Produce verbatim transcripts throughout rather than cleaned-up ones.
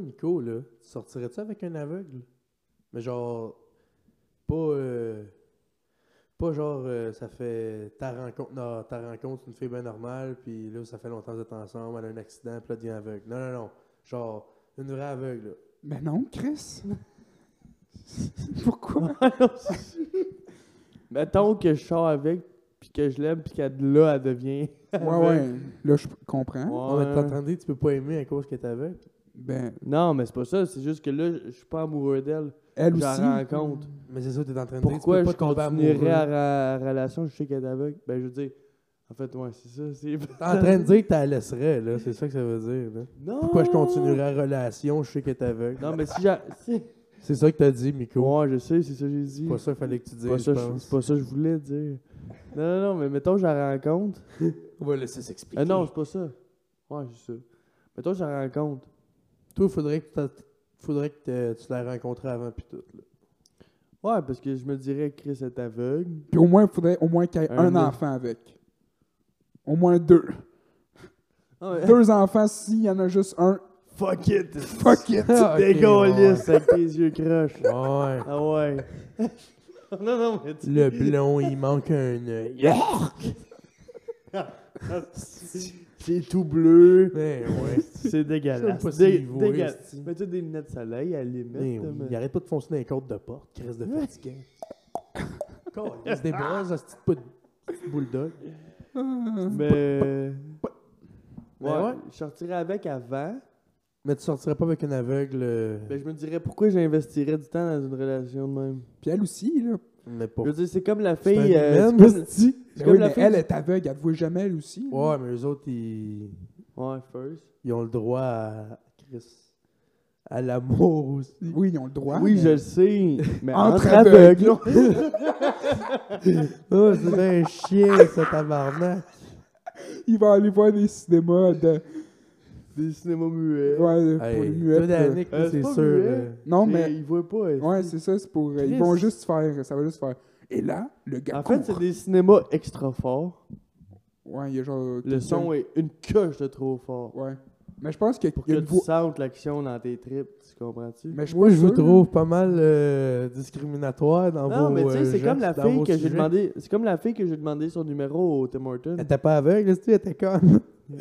Nico, là, tu sortirais-tu avec un aveugle? Mais genre, pas... Euh, pas genre, euh, ça fait ta rencontre, non, ta rencontre, c'est une fille bien normale, puis là, ça fait longtemps que vous êtes ensemble, elle a un accident, puis là, elle devient aveugle. Non, non, non. Genre, une vraie aveugle, là. Ben non, Chris. Pourquoi? Mettons que je sors avec, puis que je l'aime, puis qu'elle là, elle devient. Ouais, ouais. Là, je comprends. On est en train de dire que tu peux pas aimer à cause qu'elle est aveugle. Ben, Non, mais c'est pas ça, c'est juste que là, je suis pas amoureux d'elle. elle Je la aussi. rencontre. Mais c'est ça, t'es en train de Pourquoi dire, je tu peux pas tomber continuerais amoureux. à la relation, je sais qu'elle est aveugle? Ben, je veux dire, en fait, ouais, c'est ça, c'est... T'es en train de dire que tu la laisserais, là. C'est ça que ça veut dire, là. Non! Pourquoi je continuerais la relation, je sais qu'elle est aveugle. Non, mais si j'ai... si- C'est ça que t'as dit, Miko. Ouais, je sais, c'est ça que j'ai dit. C'est pas ça qu'il fallait que tu C'est dises, pas je ça, je- pense. c'est pas ça que je voulais dire. Non, non, non, mais mettons que je la rencontre. On va laisser s'expliquer. Ah non, c'est pas ça. Ouais, c'est ça. Mettons que je la rencontre. Toi, faudrait que, t'as- faudrait que t'aies- tu la rencontres avant pis tout, là. Ouais, parce que je me dirais que Chris est aveugle. Puis au moins, il faudrait au moins qu'il y ait Un un, mec. enfant avec. Au moins deux. Ah ouais. Deux enfants, s'il y en a juste un. Fuck it! Fuck it! Ah, ok, Dégueulisse avec tes yeux croches. Ouais. Ah ouais. non, non, mais tu... Le blond, il manque un œil. C'est tout bleu. Mais ouais. C'est Je sais dégueulasse. pas Dé- s'il vaut, dégueulasse. esti. Mets-tu des lunettes de soleil à la limite. Mais oui, mais- il arrête pas de foncer dans les côtes de porte, qui reste de fatiguant. Il se débrasse, ce petit peu de bulldog. Mais. Mais Ouais, ouais. je sortirais avec avant. Mais tu sortirais pas avec un aveugle. euh, Ben, je me dirais pourquoi j'investirais du temps dans une relation de même. Puis elle aussi, là. Mais pas. Je veux dire, c'est comme la C'est un fille. euh, humain, c'est comme- esti. c'est Ben comme oui, la mais fille elle du- est aveugle, elle te voit jamais, elle aussi. là. Ouais, mais eux autres, ils, Ouais, first. ils ont le droit à. Chris. À l'amour aussi. Oui, ils ont le droit. Oui, mais- je le sais. Mais Entre entre, aveugles. aveugles. Oh, c'est un chien, ça, tabarnak. Il va aller voir des cinémas de. Des cinémas muets. Ouais, pour Hey, les toi, muettes. là. Danick, Euh, c'est c'est pas sûr. muet. euh, Non, C'est- mais. Ils voient pas. esti. Ouais, c'est ça, c'est pour. euh, ils Chris. vont juste faire. Ça va juste faire. Et là, le gars. En fait, c'est des cinémas extra forts. Ouais, il y a genre. Le son est une coche de trop fort. Ouais. Mais je pense qu'il Pour y a que une tu voix. sentes l'action dans tes tripes, tu comprends-tu? Mais je Moi, je suis vous pas sûr, trouve pas mal euh, discriminatoire dans Non, vos mais tu sais, euh, c'est comme la gestes, dans fille vos que j'ai sujets. demandé. C'est comme la fille que j'ai demandé son numéro au Tim Hortons. Elle était pas aveugle, est-ce que elle était conne?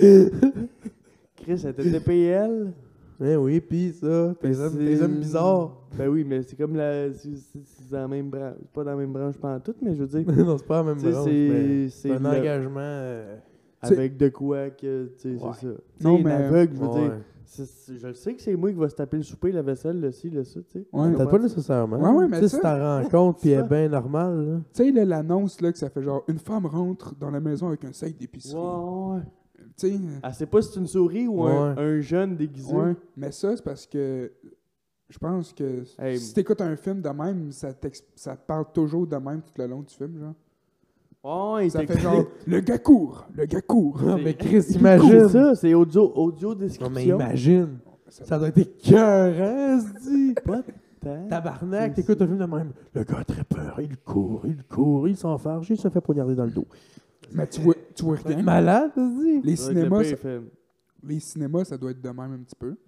Chris, elle était T P L. Ben oui, pis ça, tes Ben, hommes, c'est- tes hommes bizarres. Ben oui, mais c'est comme la. C'est c'est- c'est dans la même branche. Pas dans la même branche pas en tout, mais je veux dire. Non, c'est pas la même Tu sais, branche, c'est- mais c'est c'est un le- engagement. euh, Avec de quoi que. Tu sais, Ouais. c'est ça. Tu Non, sais, mais- une aveugle, je veux ouais. dire. c'est- c'est- Je le sais que c'est moi qui va se taper le souper, la vaisselle, le ci, le ça, tu sais. Ouais. Peut-être pas nécessairement. Ouais, ouais, mais Tu sais, ça- si t'en rencontres pis elle est ça. bien normale, là. Tu sais, là, l'annonce, là, que ça fait genre une femme rentre dans la maison avec un sac d'épicerie. Ouais, ouais. Tu sais. Elle sait pas si c'est une souris ou un, Ouais. un jeune déguisé. Ouais. Mais ça, c'est parce que. Je pense que Hey. si t'écoutes un film de même, ça, t'ex- ça te parle toujours de même tout le long du film, genre. Ouais, il Ça fait t'explique. genre, le gars court, le gars court. Non, C'est- mais Chris, C'est imagine. ça, c'est audio, audio Non, mais description. imagine. Ça- Ça doit être écœurant, se dit. Pas tant. Tabarnak, C'est t'écoutes un film de même. Le gars a très peur, il court, il court, il s'enfarge, il se fait poignarder dans le dos. Mais tu vois, tu vois T'es rien. malade, se dit. Les Ça doit être le cinémas, pire ça, film. les cinémas, ça doit être de même un petit peu.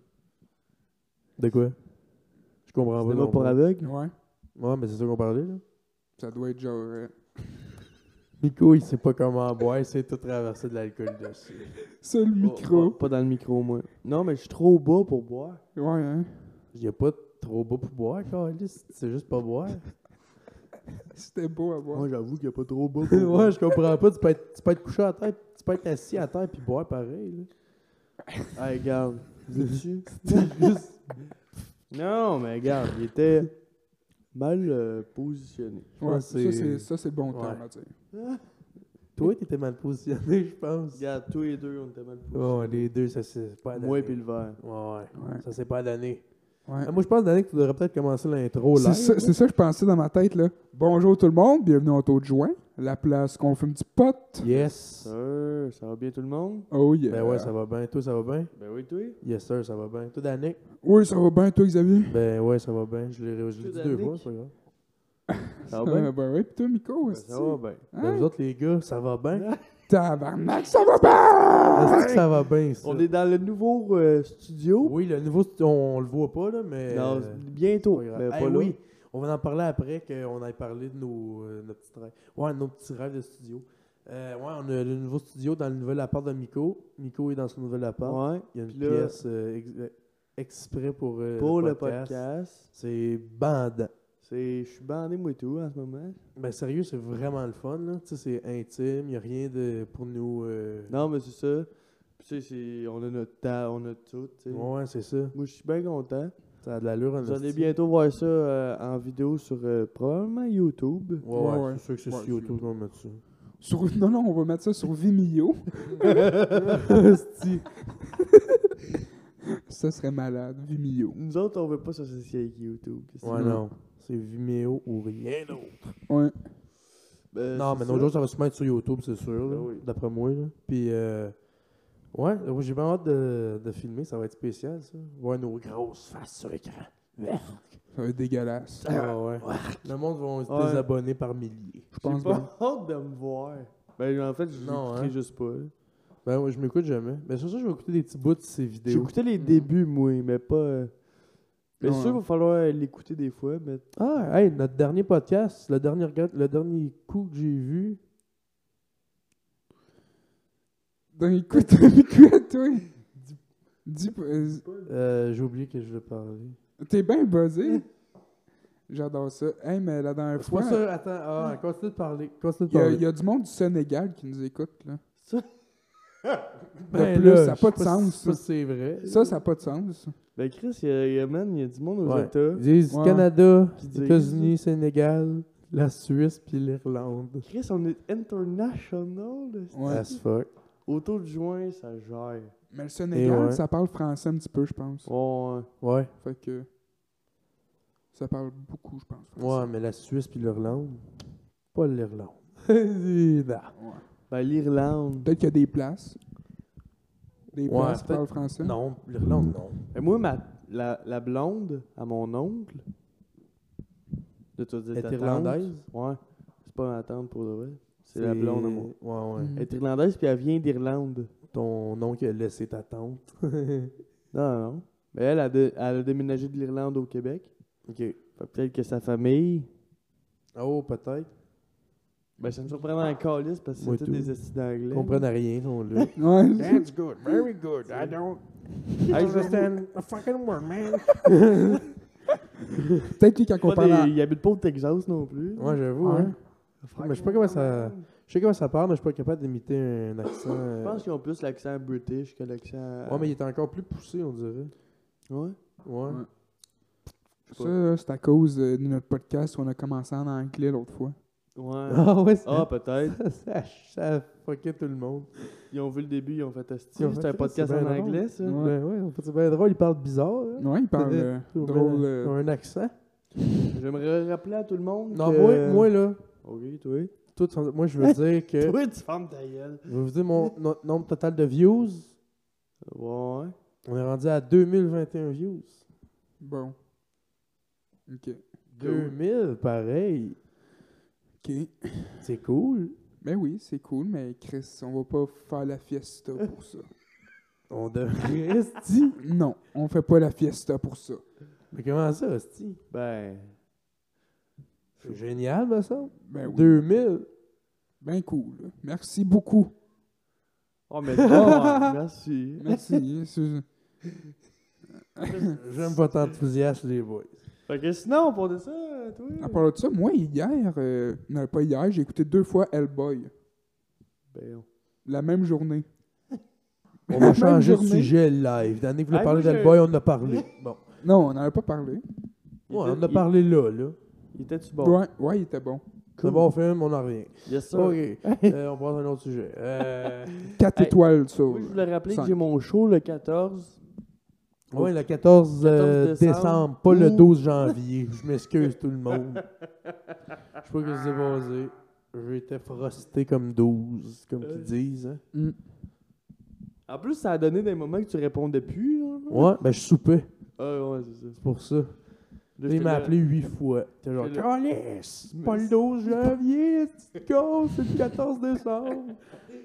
De quoi? Je comprends pas. Cinéma non pour plus. aveugles. Ouais. Ouais, mais c'est ça qu'on parlait, là. Ça doit être genre. euh, Nico, il sait pas comment boire, il sait tout traverser de l'alcool dessus. Ça, le Oh, micro. Pas, pas dans le micro, moi. Non, mais je suis trop bas pour boire. Ouais, hein. Il y a pas trop beau pour boire, Carlis. C'est juste pas boire. C'était beau à voir. Moi, j'avoue qu'il n'y a pas trop bas pour Ouais, je comprends pas. Tu peux, être, tu peux être couché à terre, tu peux être assis à terre puis boire pareil. Là. Hey, regarde. Veux-tu? Juste- Non, mais regarde, il était mal euh, positionné. Ouais, Ouais, ça, c'est- c'est ça, c'est le bon Ouais. terme à dire. Toi, t'étais mal positionné, je pense. Regarde, tous les deux, on était mal positionnés. Ouais, les deux, ça c'est pas Moi et donné. puis le verre. Ouais, ouais. Ouais. Ça c'est pas donné. Ouais. Ah, moi, je pense, Danick, que tu devrais peut-être commencer l'intro C'est là. ça, c'est ça que je pensais dans ma tête, là. Bonjour tout le monde, bienvenue au taux de juin, la place qu'on fume du pot. Yes. Sir, ça va bien tout le monde? Oh yeah. Ben ouais, ça va bien. Toi, ça va bien? Ben oui, toi? Yes, sir, ça va bien. Toi, Danick? Oui, ça va bien, toi, Xavier? Ben ouais, ça va bien. Je l'ai je l'ai Toi, dit deux Danick? fois, c'est pas grave. Ça va bien? Euh, ben oui, pis toi, Miko, Ben, aussi. ça va bien. Ben, vous autres, les gars, ça va bien? Tabarnak, ça va Est-ce que bien! ça va bien, ça? On est dans le nouveau euh, studio. Oui, le nouveau, stu- on, on le voit pas, là, mais... Non, euh, bientôt. pas grave. Mais Hey, pas là. oui, on va en parler après, qu'on ait parlé de nos, euh, nos petits rêves. Ouais, nos petits rêves de studio. Euh, ouais, on a le nouveau studio dans le nouvel appart de Miko. Miko est dans son nouvel appart. Ouais. Il y a une Puis là, pièce euh, ex- euh, exprès pour, euh, pour le le podcast. podcast. C'est bandant. C'est, je suis bandé moi et tout en ce moment. Ben sérieux, c'est vraiment le fun, là. Tu sais, c'est intime, il n'y a rien de pour nous... euh, Non, mais c'est ça. Puis tu sais, c'est- on a notre temps, on a tout. Tu sais. Ouais, c'est ça. Moi, je suis bien content. Ça a de l'allure en Vous allez esti. bientôt voir ça euh, en vidéo sur euh, probablement YouTube. Ouais, ouais, Ouais, ouais. c'est sûr que c'est Ouais, sur sur YouTube qu'on va mettre ça. Sur... Non, non, on va mettre ça sur Vimeo. Esti. Ça serait malade, Vimeo. Nous autres, on veut pas s'associer avec YouTube. Qu'est-ce que Ouais, tu veux? non. C'est Vimeo ou rien d'autre. Ouais. Ben, Non, c'est mais ça. nos jours, ça va se mettre sur YouTube, c'est sûr, là, Ben oui. d'après moi. Là. Puis, euh, ouais, euh, j'ai bien hâte de, de filmer, ça va être spécial, ça. Voir nos grosses faces sur l'écran. Ça va être dégueulasse. Ah ouais. Le monde va se Ouais. désabonner par milliers. Je pense J'ai bien. pas hâte de me voir. Ben, en fait, je Non, l'écouterai hein. juste pas. là. Ben, ouais, je m'écoute jamais. Mais c'est ça, je vais écouter des petits bouts de ces J'ai vidéos. écouté les débuts, moi, mais pas. euh, Mais Ouais. c'est sûr, il va falloir l'écouter des fois. Mais... Ah, hey, notre dernier podcast, le dernier, regard- le dernier coup que j'ai vu. Donc, écoute, écoute à toi. Dis, euh, Euh, j'ai oublié que je voulais parler. t'es bien buzzé. J'adore ça. Hey, mais la dernière C'est pas fois, ça, attends, ah, continue de parler. Continue de il y, a- parler. il y a du monde du Sénégal qui nous écoute, là. Ben de plus, là, ça a je pas sais de si- sens, je sais pas ça. si c'est vrai. Ça, ça n'a pas de sens. Ben, Chris, il y a, il y a, man, il y a du monde aux Ouais. États. Ils disent Ouais. Canada, Qui disent- États-Unis, Sénégal, la Suisse puis l'Irlande. Chris, on est international. là. Ouais. As fuck. Autour du joint, ça gère. Mais le Sénégal, ouais. ça parle français un petit peu, je pense. Ouais. Ouais. Fait que. Ça parle beaucoup, je pense. Ouais, français. mais la Suisse puis l'Irlande. Pas l'Irlande. Non. Ouais. Ben, l'Irlande. Peut-être qu'il y a des places. Des Ouais, places qui peut-être- parlent français. Non, l'Irlande, non. Ben, moi, ma, la, la blonde à mon oncle. De te dire Elle ta est tante. irlandaise? Ouais. C'est pas ma tante pour de vrai. C'est la blonde à mon. Ouais, ouais. Mm. Elle est irlandaise puis elle vient d'Irlande. Ton oncle a laissé ta tante. Non, non, non. Mais elle a, de- elle a déménagé de l'Irlande au Québec. Ok. Fait que peut-être que sa famille. Oh, peut-être. Ben, ça me surprend en calice parce que Moi c'est tous tout. des estis d'anglais. Ils comprennent rien, sont là. Ouais. That's good, very good. I don't Hey, understand a fucking word, man. Peut-être que quand on Pas parle. des- Il habite pas au Texas non plus. Ouais, j'avoue, Ouais. hein. Mais je sais pas comment ça. Je sais comment ça parle, mais je suis pas capable d'imiter un accent. euh, Je pense qu'ils ont plus l'accent british que l'accent. Ouais, mais il est encore plus poussé, on dirait. Ouais. Ouais. Ouais. Ça, là, c'est à cause euh, de notre podcast où on a commencé en anglais l'autre fois. Ouais. Ah ouais, c'est Ah, peut-être. ça, ça fucké tout le monde. Ils ont vu le début, ils ont fait esti. Ils ont C'est fait, un podcast c'est en bien drôle. anglais, ça. Ouais. Ben ouais, en fait, c'est bien drôle, il parle bizarre. Hein? Ouais, il parle C'est- euh, Ils ont drôle. bien- euh, ils ont un accent. J'aimerais rappeler à tout le monde. Non, que... moi, moi là, Ok, toi. tout, moi je veux dire que. Toi, tu fermes ta gueule. Je vais vous dire mon no- nombre total de views. Ouais. On est rendu à deux mille vingt et un views. Bon. Ok. deux mille, pareil. Ok. C'est cool. Ben oui, c'est cool, mais Chris, on va pas faire la fiesta pour ça. On devrait, esti. Non, on fait pas la fiesta pour ça. Mais comment ça, esti? Ben. C'est génial, me semble. Ben oui. deux mille. Ben cool. Merci beaucoup. Oh, mais non, merci. Merci. C'est- J'aime pas ton enthousiasme, les boys. Fait que sinon, pour de ça, toi. À part de ça, moi, hier, euh, non, pas hier, j'ai écouté deux fois Hellboy. Ben, La même journée. On La va même changer de journée. sujet live. L'année que vous voulez Ah, parler moi, je- d'Hellboy, on en a parlé. Bon. Non, on n'en a pas parlé. Ouais, Il on en était- a parlé là, là. Il était-tu bon? Ouais, ouais, il était bon. C'est un bon film, on en revient. Yes, sir. Ok. Euh, on passe à un autre sujet. Euh... Quatre Hey, étoiles sur. Oui, je voulais rappeler cinq. que j'ai mon show le quatorze. Oui, le quatorze, euh, quatorze décembre, décembre, pas le ou- douze janvier. Je m'excuse tout le monde. Je sais pas ce qui s'est passé. J'ai été frosté comme douze, comme Euh. qu'ils disent. Hein. Mm. En plus, ça a donné des moments que tu répondais plus. Là. Ouais, ben je soupais. Ah, ouais, c'est ça. C'est pour ça. Là, Il j'étais m'a là- appelé huit fois. T'es genre, J'étais là- Calice, c'est pas le douze janvier, c'est con, c'est le quatorze décembre.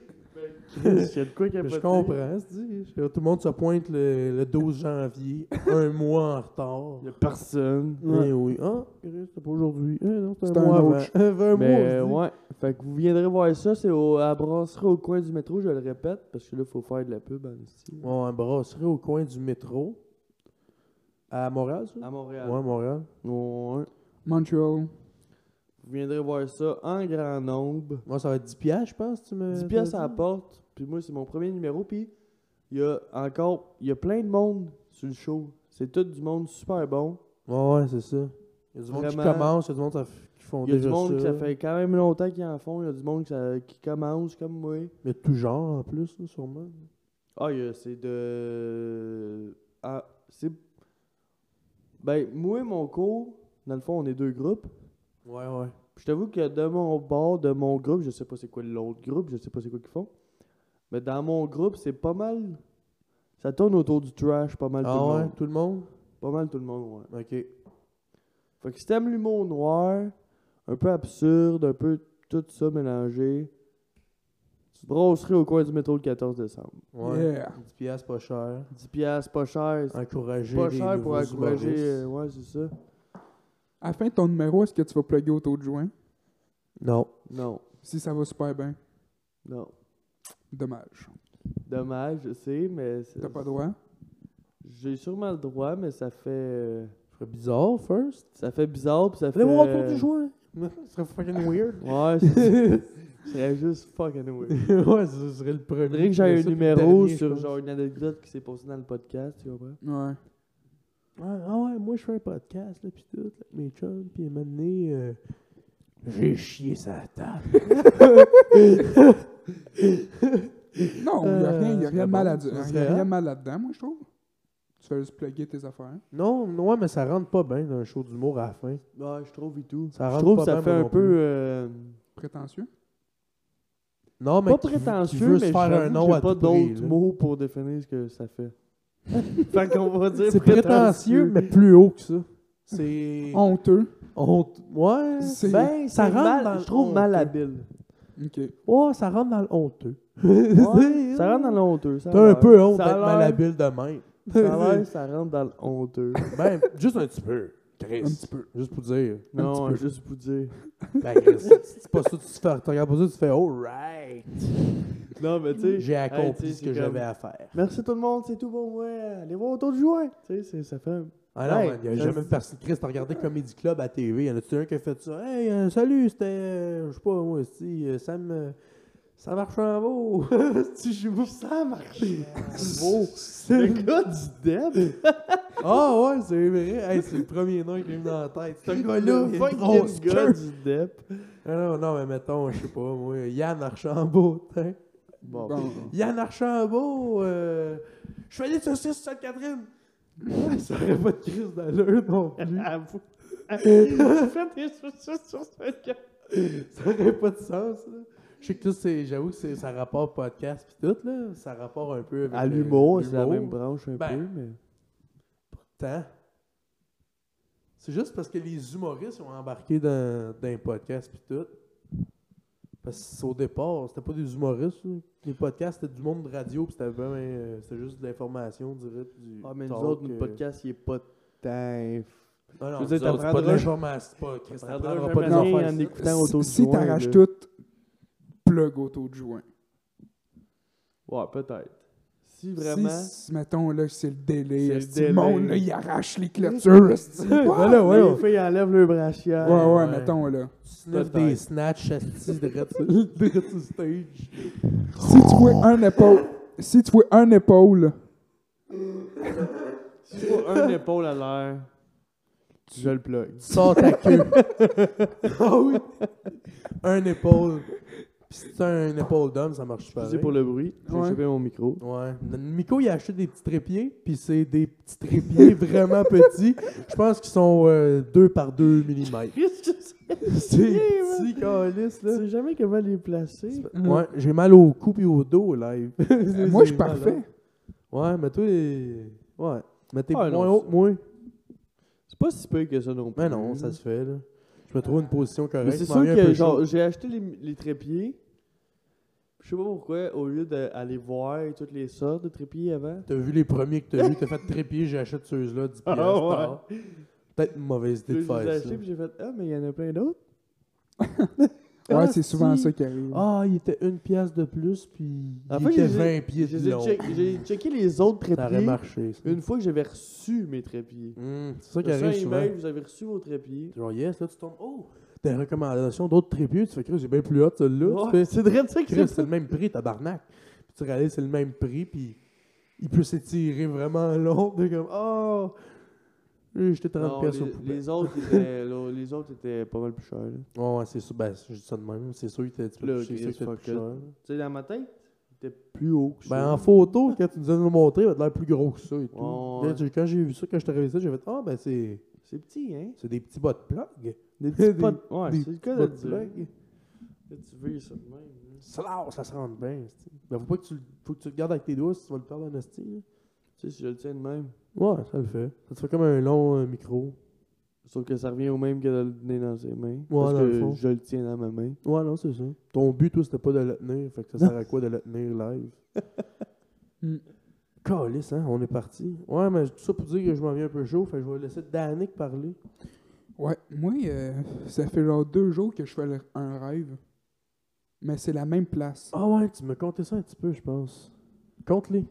Il y a de quoi Je comprends, c'est dit. Tout le monde se pointe le, le douze janvier, un mois en retard. Il y a personne. Eh oui. Ah, c'était pas aujourd'hui. Eh non, c'était C'était un un mois autre. avant. vingt Mais mois, ouais, fait que vous viendrez voir ça, c'est au, à la brasserie au coin du métro, je le répète, parce que là, il faut faire de la pub en ici. on brasserie au coin du métro. À Montréal, ça? À Montréal. Ouais, Montréal. Ouais. Montreal. Vous viendrez voir ça en grand nombre. Moi, ça va être dix piastres, je pense. Tu me... dix piastres à la porte, puis moi, c'est mon premier numéro, puis il y a encore, il y a plein de monde sur le show. C'est tout du monde super bon. Ouais, ouais, c'est ça. Il y a du monde qui Vraiment. commence, il y a du monde ça f- qui font Il y a déjà du monde ça. qui ça fait quand même longtemps qu'ils en font, il y a du monde qui, ça- qui commence comme moi. Il y a tout genre en plus, là, sûrement. Ah, il y a- c'est de... Ah, c'est... Ben, moi et mon cours, dans le fond, on est deux groupes. Ouais, ouais. Puis je t'avoue que de mon bord, de mon groupe, je sais pas c'est quoi l'autre groupe, je sais pas c'est quoi qu'ils font. Mais dans mon groupe, c'est pas mal... Ça tourne autour du trash, pas mal tout Ah le ouais, monde. tout le monde? Pas mal tout le monde, ouais. Ok. Fait que si t'aimes l'humour noir, un peu absurde, un peu tout ça mélangé, tu brasserais au coin du métro le quatorze décembre. Ouais. Yeah. dix piastres, pas cher. dix piastres, pas cher. C'est Encourager pas les cher pour nouveaux encourager... humoristes. euh, ouais, c'est ça. À la fin de ton numéro, est-ce que tu vas plugger au taux de juin? Non. Non, Si ça va super bien. non. Dommage. Dommage, je sais, mais... c'est- T'as pas droit? J'ai sûrement le droit, mais ça fait... euh, Ça serait bizarre, first. Ça fait bizarre, puis ça fait... Allez voir autour du joint. Ça serait fucking weird. Ouais, c'est... Ce serait juste fucking weird. Ouais, ça serait le premier. Faudrait que j'aie Ça, un puis le numéro dernier, je sur pense. genre une anecdote qui s'est passée dans le podcast, tu comprends? Ouais. Ouais, ah ouais, moi je fais un podcast, là, pis tout, avec mes chums, pis à un moment donné, euh, j'ai chié sa table. Non, il n'y a Euh, rien, y a ça rien serait de mal, bon, à dire. ça Y a serait rien de hot. mal là-dedans, moi, je trouve. Tu fais juste plugger tes affaires. Non, ouais, mais ça rentre pas bien dans un show d'humour à la fin. Ouais, je trouve et tout. Ça Je rentre trouve pas que ça bien, fait moi un non peu... plus. euh, Prétentieux? Non, mais Pas qui, prétentieux, qui veut mais se faire un j'avoue que nom j'ai à pas tout prix, d'autres là. mots pour définir ce que ça fait. Fait qu'on va dire C'est prétentieux, mais plus haut que ça. C'est... Honteux. Honte. Ouais. C'est- Ben, ça ça rentre mal, dans le je trouve honteux. malhabile. OK. Ouais, ça rentre dans le honteux. Ouais, ça rentre dans le honteux. ça a T'as un l'air. peu honte Ça a d'être l'air- malhabile de même. Ça a l'air, ça rentre dans le honteux. Ben, juste un petit peu. Chris. Un petit peu. Juste pour dire. Non, peu. juste pour dire. Ben, Chris, c'est pas ça, tu fais, tu regardes pas ça, tu fais alright. Non, mais tu sais. J'ai hey, accompli tu sais, ce c'est que comme, j'avais à faire. Merci tout le monde, c'est tout pour moi. Allez voir autour du joint. Tu sais, c'est- ça fait un. Ah non, Hey, man, il y a ça jamais se- personne. Chris, t'as regardé Comedy Club à T V, y en a-tu un qui a fait ça? Hey, euh, salut, c'était, euh, je sais pas, moi aussi, euh, Sam, euh, Sam Archambault. Si je vous Ça marche. beau. Le gars du Deb. Ah ouais, c'est vrai. Hey, c'est le premier nom qui m'est venu dans la tête. Ce gars-là, il a une grosse Fucking gars queue. du Deb. Ah non, non, mais mettons, je sais pas, moi, Yann Archambault, t'sais. Bon. Bon. Yann Archambault, euh, je fais des saucisses sur Sainte-Catherine. Ouais, ça aurait pas de crise d'allure non plus. Avoue. Faites des saucisses sur ce gars. Ça aurait pas de sens, là. Je sais que là, c'est, j'avoue que c'est, ça rapporte podcast pis tout, là. Ça rapporte un peu avec À le- l'humour, c'est la l'humour. même branche un Ben, peu, mais. Tant. C'est juste parce que les humoristes ont embarqué dans, dans un podcast pis tout. Parce qu'au départ, c'était pas des humoristes, là. Les podcasts, c'était du monde de radio pis c'était vraiment, euh, c'était juste de l'information, on dirait. Du Ah, mais nous talk, autres, euh. notre podcast, il est pas tant. Non, non, Je veux dire, nous autres, c'est pas de t'apprendras- l'information. C'est pas, Chris, t'apprendras t'apprendras pas des jamais affaires. en ici. écoutant autour du Si joint, t'arraches là. tout, plug au taux de joint. Ouais, peut-être. Si vraiment. Si, si, mettons, là, c'est le délai. C'est le esti, le délai. monde, là, il arrache les clôtures. esti. Ben là, Là, ouais, les filles enlèvent le brassière. Ouais, ouais, ouais. mettons, là. Tu sniffes Peut-être. des snatchs assis direct sur direct sur le stage. Si tu vois un épaule, si tu vois un épaule, Si tu vois un épaule à l'air, je le plug. Tu sors ta queue. Ah oui. Un épaule. Pis si c'est un épaule d'homme, ça marche super Excusez pour le bruit, j'ai Ouais. chopé mon micro. Ouais. Miko, il a acheté des petits trépieds, puis c'est des petits trépieds vraiment petits. Je pense qu'ils sont euh, deux par deux millimètres. Qu'est-ce que c'est? C'est petit, calice, Tu là. sais jamais comment les placer. Ouais, j'ai mal au cou et au dos, live. moi, je suis C'est parfait. malade. Ouais, mais toi, euh, ouais. Mais t'es Ah, non, moins haut que moi. C'est pas si peu que ça non plus. Mais non, ça se fait, là. Je me trouve une position correcte. Mais c'est je m'en sûr viens un que peu genre, chaud. j'ai acheté les, les trépieds. Je sais pas pourquoi, au lieu d'aller voir toutes les sortes de trépieds avant. T'as vu les premiers que t'as vu, t'as fait trépied, j'achète ceux-là, dix piastres. Ah ouais. tard. Peut-être une mauvaise idée de Là, je les ai faire achetés ça. puis j'ai fait ah, mais il y en a plein d'autres. Ouais, Ah, c'est souvent si. ça qui arrive. Ah, il était une pièce de plus, puis En il fait, était j'ai- vingt pieds Je de les ai long. check- J'ai checké les autres Ça aurait trépieds marché, ça. une fois que j'avais reçu mes trépieds. Hum, c'est ça qui J'ai reçu arrive un souvent. email, vous avez reçu vos trépieds. Genre, yes, là, tu tombes. Oh, des recommandations d'autres trépieds. Tu fais, Chris, j'ai bien plus hot, celle-là. Ouais, Tu fais, c'est vrai de ça que Chris, c'est c'est le même prix, tabarnak. Puis tu réalises, c'est le même prix, puis il peut s'étirer vraiment long. T'es comme, oh, j'ai jeté trente Non, pièces au les, poubelle. les autres étaient là, les autres étaient pas mal plus chers. là. Ouais, ouais, c'est sûr. Ben, je dis ça de même. C'est sûr qu'il était un petit peu Là, plus c'est sûr Chris, qu'il était fuck plus it. cher. Tu sais, dans ma tête, il était plus haut que ça. Ben, en photo, quand tu nous as montré, il avait l'air plus gros que ça et tout. Ouais. Là, j'ai- quand j'ai vu ça, quand je t'ai réveillé ça, j'ai fait, ah, ben, c'est C'est petit, hein? c'est des petits bas de plug. Des Des- petits potes. Ouais, des c'est le cas bas de de dire. plug. Là, tu veux ça de même. hein. Ça, là, ça se rentre bien. c'ti. Ben, faut pas que tu, le- faut que tu le gardes avec tes doigts si tu vas le perdre en esti. là. Tu sais, si je le tiens de même. Ouais, ça le fait. Ça te fait comme un long euh, micro. Sauf que ça revient au même que de le tenir dans ses mains. parce dans que le fond. je le tiens dans ma main. Ouais, non, c'est ça. Ton but, toi, c'était pas de le tenir. Fait que ça sert à quoi de le tenir live? Hmm. Calice, hein? On est parti. Ouais, mais tout ça pour dire que je m'en viens un peu chaud. Fait que je vais laisser Danick parler. Ouais, moi, euh, ça fait genre deux jours que je fais le- un rêve. Mais c'est la même place. Ah ouais, tu me contais ça un petit peu, je pense. Compte-les.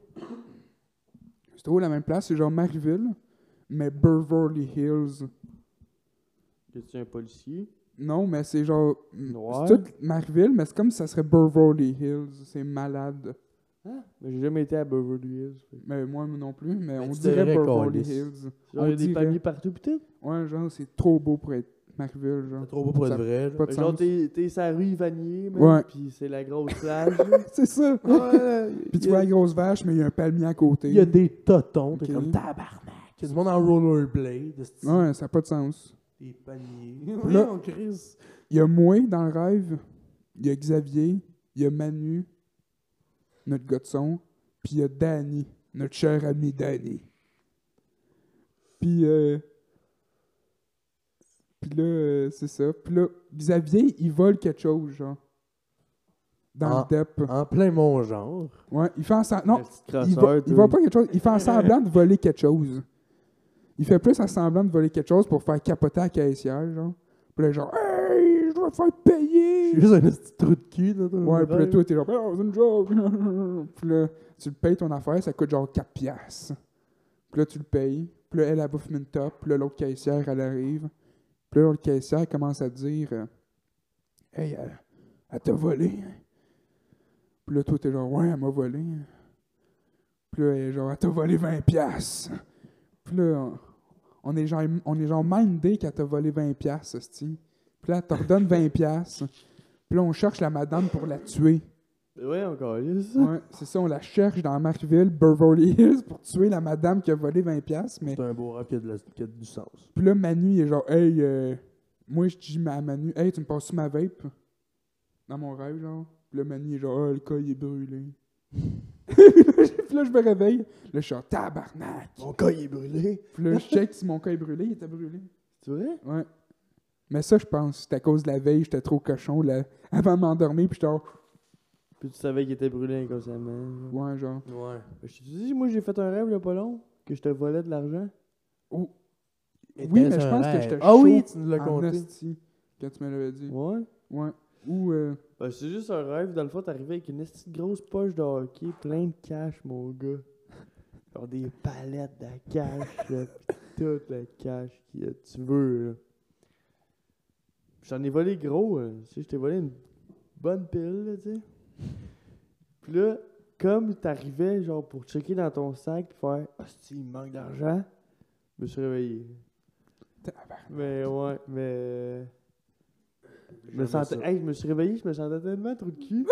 C'est toujours la même place, c'est genre Marieville, mais Beverly Hills. Es-tu un policier? Non, mais c'est genre. Noir. C'est tout Marieville, mais c'est comme si ça serait Beverly Hills. C'est malade. Hein? Mais j'ai jamais été à Beverly Hills. fait que- Mais moi non plus, mais, Mais on tu dirait devrais, Beverly câlisse. Hills. Genre, On il y a des dirait. palmiers partout, putain. Ouais, genre, c'est trop beau pour être Marieville, genre. C'est trop beau pour Ça- être vrai. là. Pas de Genre, sens. t'es t'es sur la rue Vanier, man. Ouais. Puis c'est la grosse plage. là. C'est ça. Ouais, Puis tu il y vois a- la grosse vache, mais il y a un palmier à côté. Il y a des totons. T'es Ok. comme tabarnak. Il y a du monde en rollerblade. esti. Ouais, ça n'a pas de sens. Des paniers. Puis là- Voyons, Chris. Il y a moi dans le rêve, il y a Xavier, il y a Manu, notre gars de son, puis il y a Danny, notre cher ami Danny. Puis, euh, puis là, euh, c'est ça. Puis là, Xavier, il vole quelque chose, genre. Dans Ah. le dep. En plein mon genre. Ouais, il fait en semblant. Non, Un petit il crosseur, va, il toi. va pas quelque chose. Il fait en semblant de voler quelque chose. Il fait plus en semblant de voler quelque chose pour faire capoter la caissière, genre. Puis là, genre, hey, je dois te faire payer. Je suis juste un petit trou de cul. Là, dans Ouais, le puis là, rêve. toi, t'es genre, oh, c'est une joke. Puis là, tu le payes ton affaire, ça coûte genre quatre piastres. Puis là, tu le payes. Puis là, elle, elle va fumer une top. Puis là, l'autre caissière, elle arrive. Puis là, l'autre caissière elle commence à dire, euh, hey, elle, elle t'a volé. hein? Puis là, toi, t'es genre, ouais, elle m'a volé. Puis là, elle est genre, elle t'a volé vingt piastres. Puis là, on- on est genre, on est genre mindé qu'elle t'a volé vingt piastres, hostie. Puis là, elle te redonne vingt piastres. Puis là, on cherche la madame pour la tuer. Ouais, encore, il y a ça. Ouais, c'est ça, on la cherche dans Markville, Beverly Hills, pour tuer la madame qui a volé vingt piastres. Mais... C'est un beau rap qui a, de la- qui a du sens. Puis là, Manu, il est genre, hey, euh, moi, je dis à Manu, hey, tu me passes ma vape? Dans mon rêve, genre. Puis là, Manu, il est genre, ah, le cas, il est brûlé. Puis là, je me réveille. Là, je suis genre, tabarnak. Mon cas, il est brûlé. Puis là, je check si mon cas est brûlé. Il était brûlé. C'est vrai? Ouais. Mais ça, je pense, c'est à cause de la veille, j'étais trop cochon. Là, avant de m'endormir, puis j'étais genre, Puis tu savais qu'il était brûlé inconsciemment. genre. ouais, genre. Ouais. Je te dis, moi, j'ai fait un rêve il y a pas long, que je te volais de l'argent. Oh. Oui, mais je pense que j'étais Ah chaud oui, tu nous l'as en compté. esti, quand tu me l'avais dit. Ouais. Ouais. Ou, euh, Ben, c'est juste un rêve. Dans le fond, t'arrivais avec une esti de grosse poche de hockey, plein de cash, mon gars. Genre des palettes de cash, là, pis tout le cash que tu veux, là. J'en ai volé gros, hein. Tu sais, je t'ai volé une bonne pile, là, tu sais. Puis là, comme t'arrivais, genre, pour checker dans ton sac pis faire « Ah, si, il me manque d'argent », je me suis réveillé. tabarnak. Mais ouais, mais... Je me, Jamais sentais... ça. hey, je me suis réveillé, je me sentais tellement trop de cul.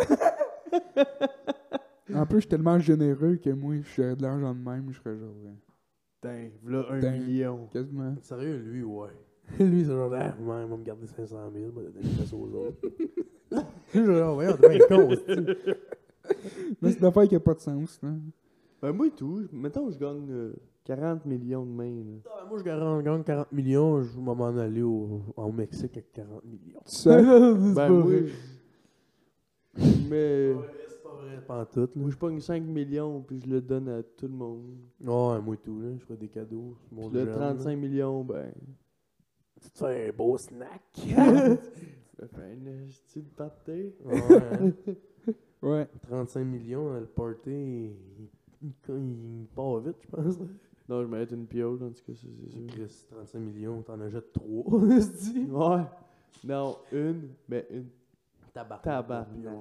En plus, je suis tellement généreux que moi, je serais de l'argent de même, je serais genre, euh, Putain, voilà un Putain. million. quasiment. Sérieux, lui, ouais. Lui, c'est genre, ah, man, il va me garder cinq cent mille, il va donner des aux autres. Je suis genre, voyons, t'es bien con, c'est-tu. Mais c'est une affaire qui n'a pas de sens, là. Ben moi et tout, mettons je gagne euh, quarante millions de mains. Là. Ah, Moi, je gagne gagne quarante millions, je vais m'en aller au, au Mexique avec quarante millions. Tu sais? Ben moi, je- mais vrai, pas en tout, là. Moi, je pogne cinq millions, puis je le donne à tout le monde. Ouais, moi et tout, là. Je ferais des cadeaux. c'est Mon Puis le jeune, trente-cinq millions, ben... là. Tu te fais un beau snack. Ça fait un style de party. Ouais, hein. Ouais. trente-cinq millions, le party, il, il, il part vite, je pense. Non, je m'arrête une piole, en tout cas, ça, c'est sûr. Chris, trente-cinq millions, t'en achètes trois, on se dit. Ouais. Non, une, mais une Tabarnak. tabarnak.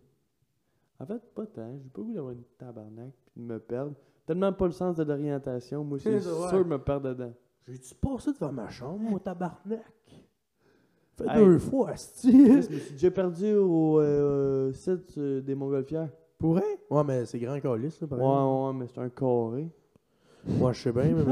En fait, pas tant. J'ai pas le goût d'avoir une tabarnak puis de me perdre. Tellement pas le sens de l'orientation. Moi, c'est C'est vrai. sûr de me perdre dedans. J'ai-tu passé devant ma chambre, mon tabarnak? Fait Hey. deux fois, asti. Je me suis déjà perdu au euh, site euh, des Montgolfières. Pourrait? Ouais, mais c'est grand calice, là, par Ouais, exemple. ouais, mais c'est un carré. Moi, je sais bien, mais...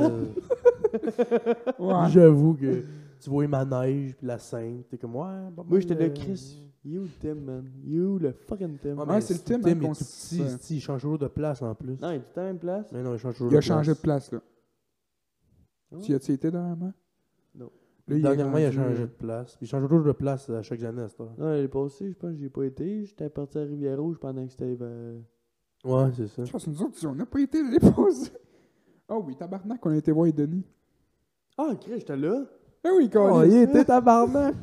Ouais. J'avoue que tu vois ma neige puis la Seine, t'es comme, ouais, pas Moi, j'étais mal, le euh, Chris. You Tim, man. You le fucking Tim. Ouais, Ouais, mais c'est le si Tim, Tim hein, est qu'on tout s- petit, ouais. esti, il change toujours de place en plus. Non, il est tout à la même place. Mais non, il change toujours Il de a place. changé de place, là. Ah. Tu y as-tu été dernièrement? Non. Là, il est Dernièrement, il a rendu- changé de place. Puis il change toujours de place à chaque année à cette heure. Non, l'année passée, je pense que j'y ai pas été. J'étais parti à Rivière-Rouge pendant que c'était hiver. Ouais, c'est ça. Je pense que nous autres, on n'a pas été l'année passée. Oh oui, tabarnak, on a été voir Denis. Ah, Chris, j'étais là. Ah oui, Oh, câlisse. il était tabarnak!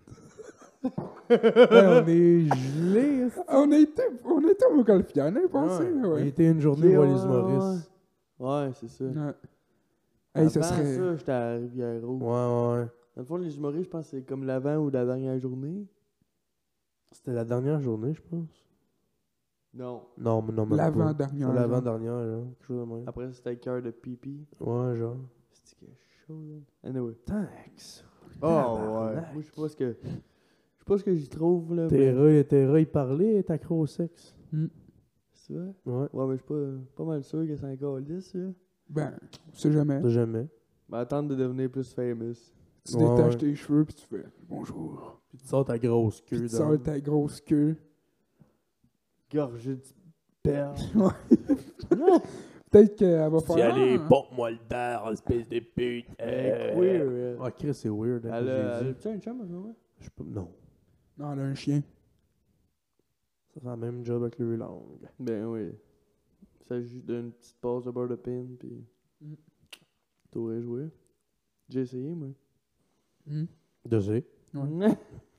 Ouais, on est gelé, esti. On a été, on a été au Montgolfière l'année passée, Ouais, là, Il a ouais. été une journée Ok, voir ouais, les humoristes. Ouais, c'est ça. Ouais. Hey, ça Avant serait... ça, j'étais à Rivière-Rouge. Ouais, ouais. Dans le fond, les humoristes, je pense que c'est comme l'avant ou la dernière journée. C'était la dernière journée, je pense. Non. Non, mais non, même pas. L'avant-dernière. C'est l'avant-dernière, là. Quelque chose de même. Après, c'était cœur de pipi. Ouais, genre. C'était quelque chose, là. Anyway. Tax. Oh, ouais. Tabarnak. Moi, je sais pas ce que... Je sais pas ce que j'y trouve, là. mais- Terra, Terra, il parlait, il est accro au sexe. C'est vrai? Ouais. Ouais, mais je suis pas, pas mal sûr que c'est un calice, là. Ben, on sait jamais. T'as jamais. Mais attendre de devenir plus famous. Tu Ouais, détaches ouais. tes cheveux puis tu fais bonjour. Puis tu sors ta grosse Puis queue tu sors ta grosse queue. Gorgé de perles. Peut-être qu'elle va Si faire. allez, ah, porte-moi le dard, espèce de pute. Elle est queer, elle. Ah, Chris, c'est weird. Hein, Elle a... j'ai dit. as-tu un chum, en ce moment? Je sais pas. Non. Non, elle a un chien. Ça fait le même job avec le langue. Ben oui. Il s'agit d'une petite passe de beurre de pin, pis... Mm. T'aurais joué. J'ai essayé, moi. De sais. Ouais.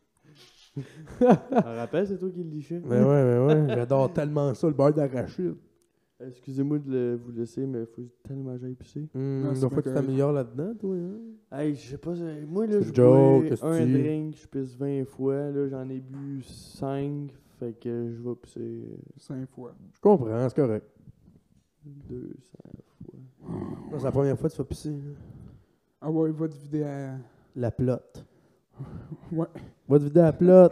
Je me rappelle, c'est toi qui le lichais. Mais ouais, mais ouais. J'adore tellement ça, le beurre d'arachide. Excusez-moi de le- vous laisser, mais faut tellement que j'aille pisser. Hum, Non, une c'est fois bien que tu correct. t'améliores là-dedans, toi. Hein? Hey, je sais pas, c'est- moi là, C'est je une joke, bois qu'est-ce que un tu dis? drink, je pisse vingt fois. Là, j'en ai bu cinq, fait que je vais pisser Cinq fois. Je comprends, c'est correct. deux cents fois. Non, c'est la première fois que tu vas pisser. là. Ah ouais, il va te vider à. La plotte. Ouais. Va te vider la plotte.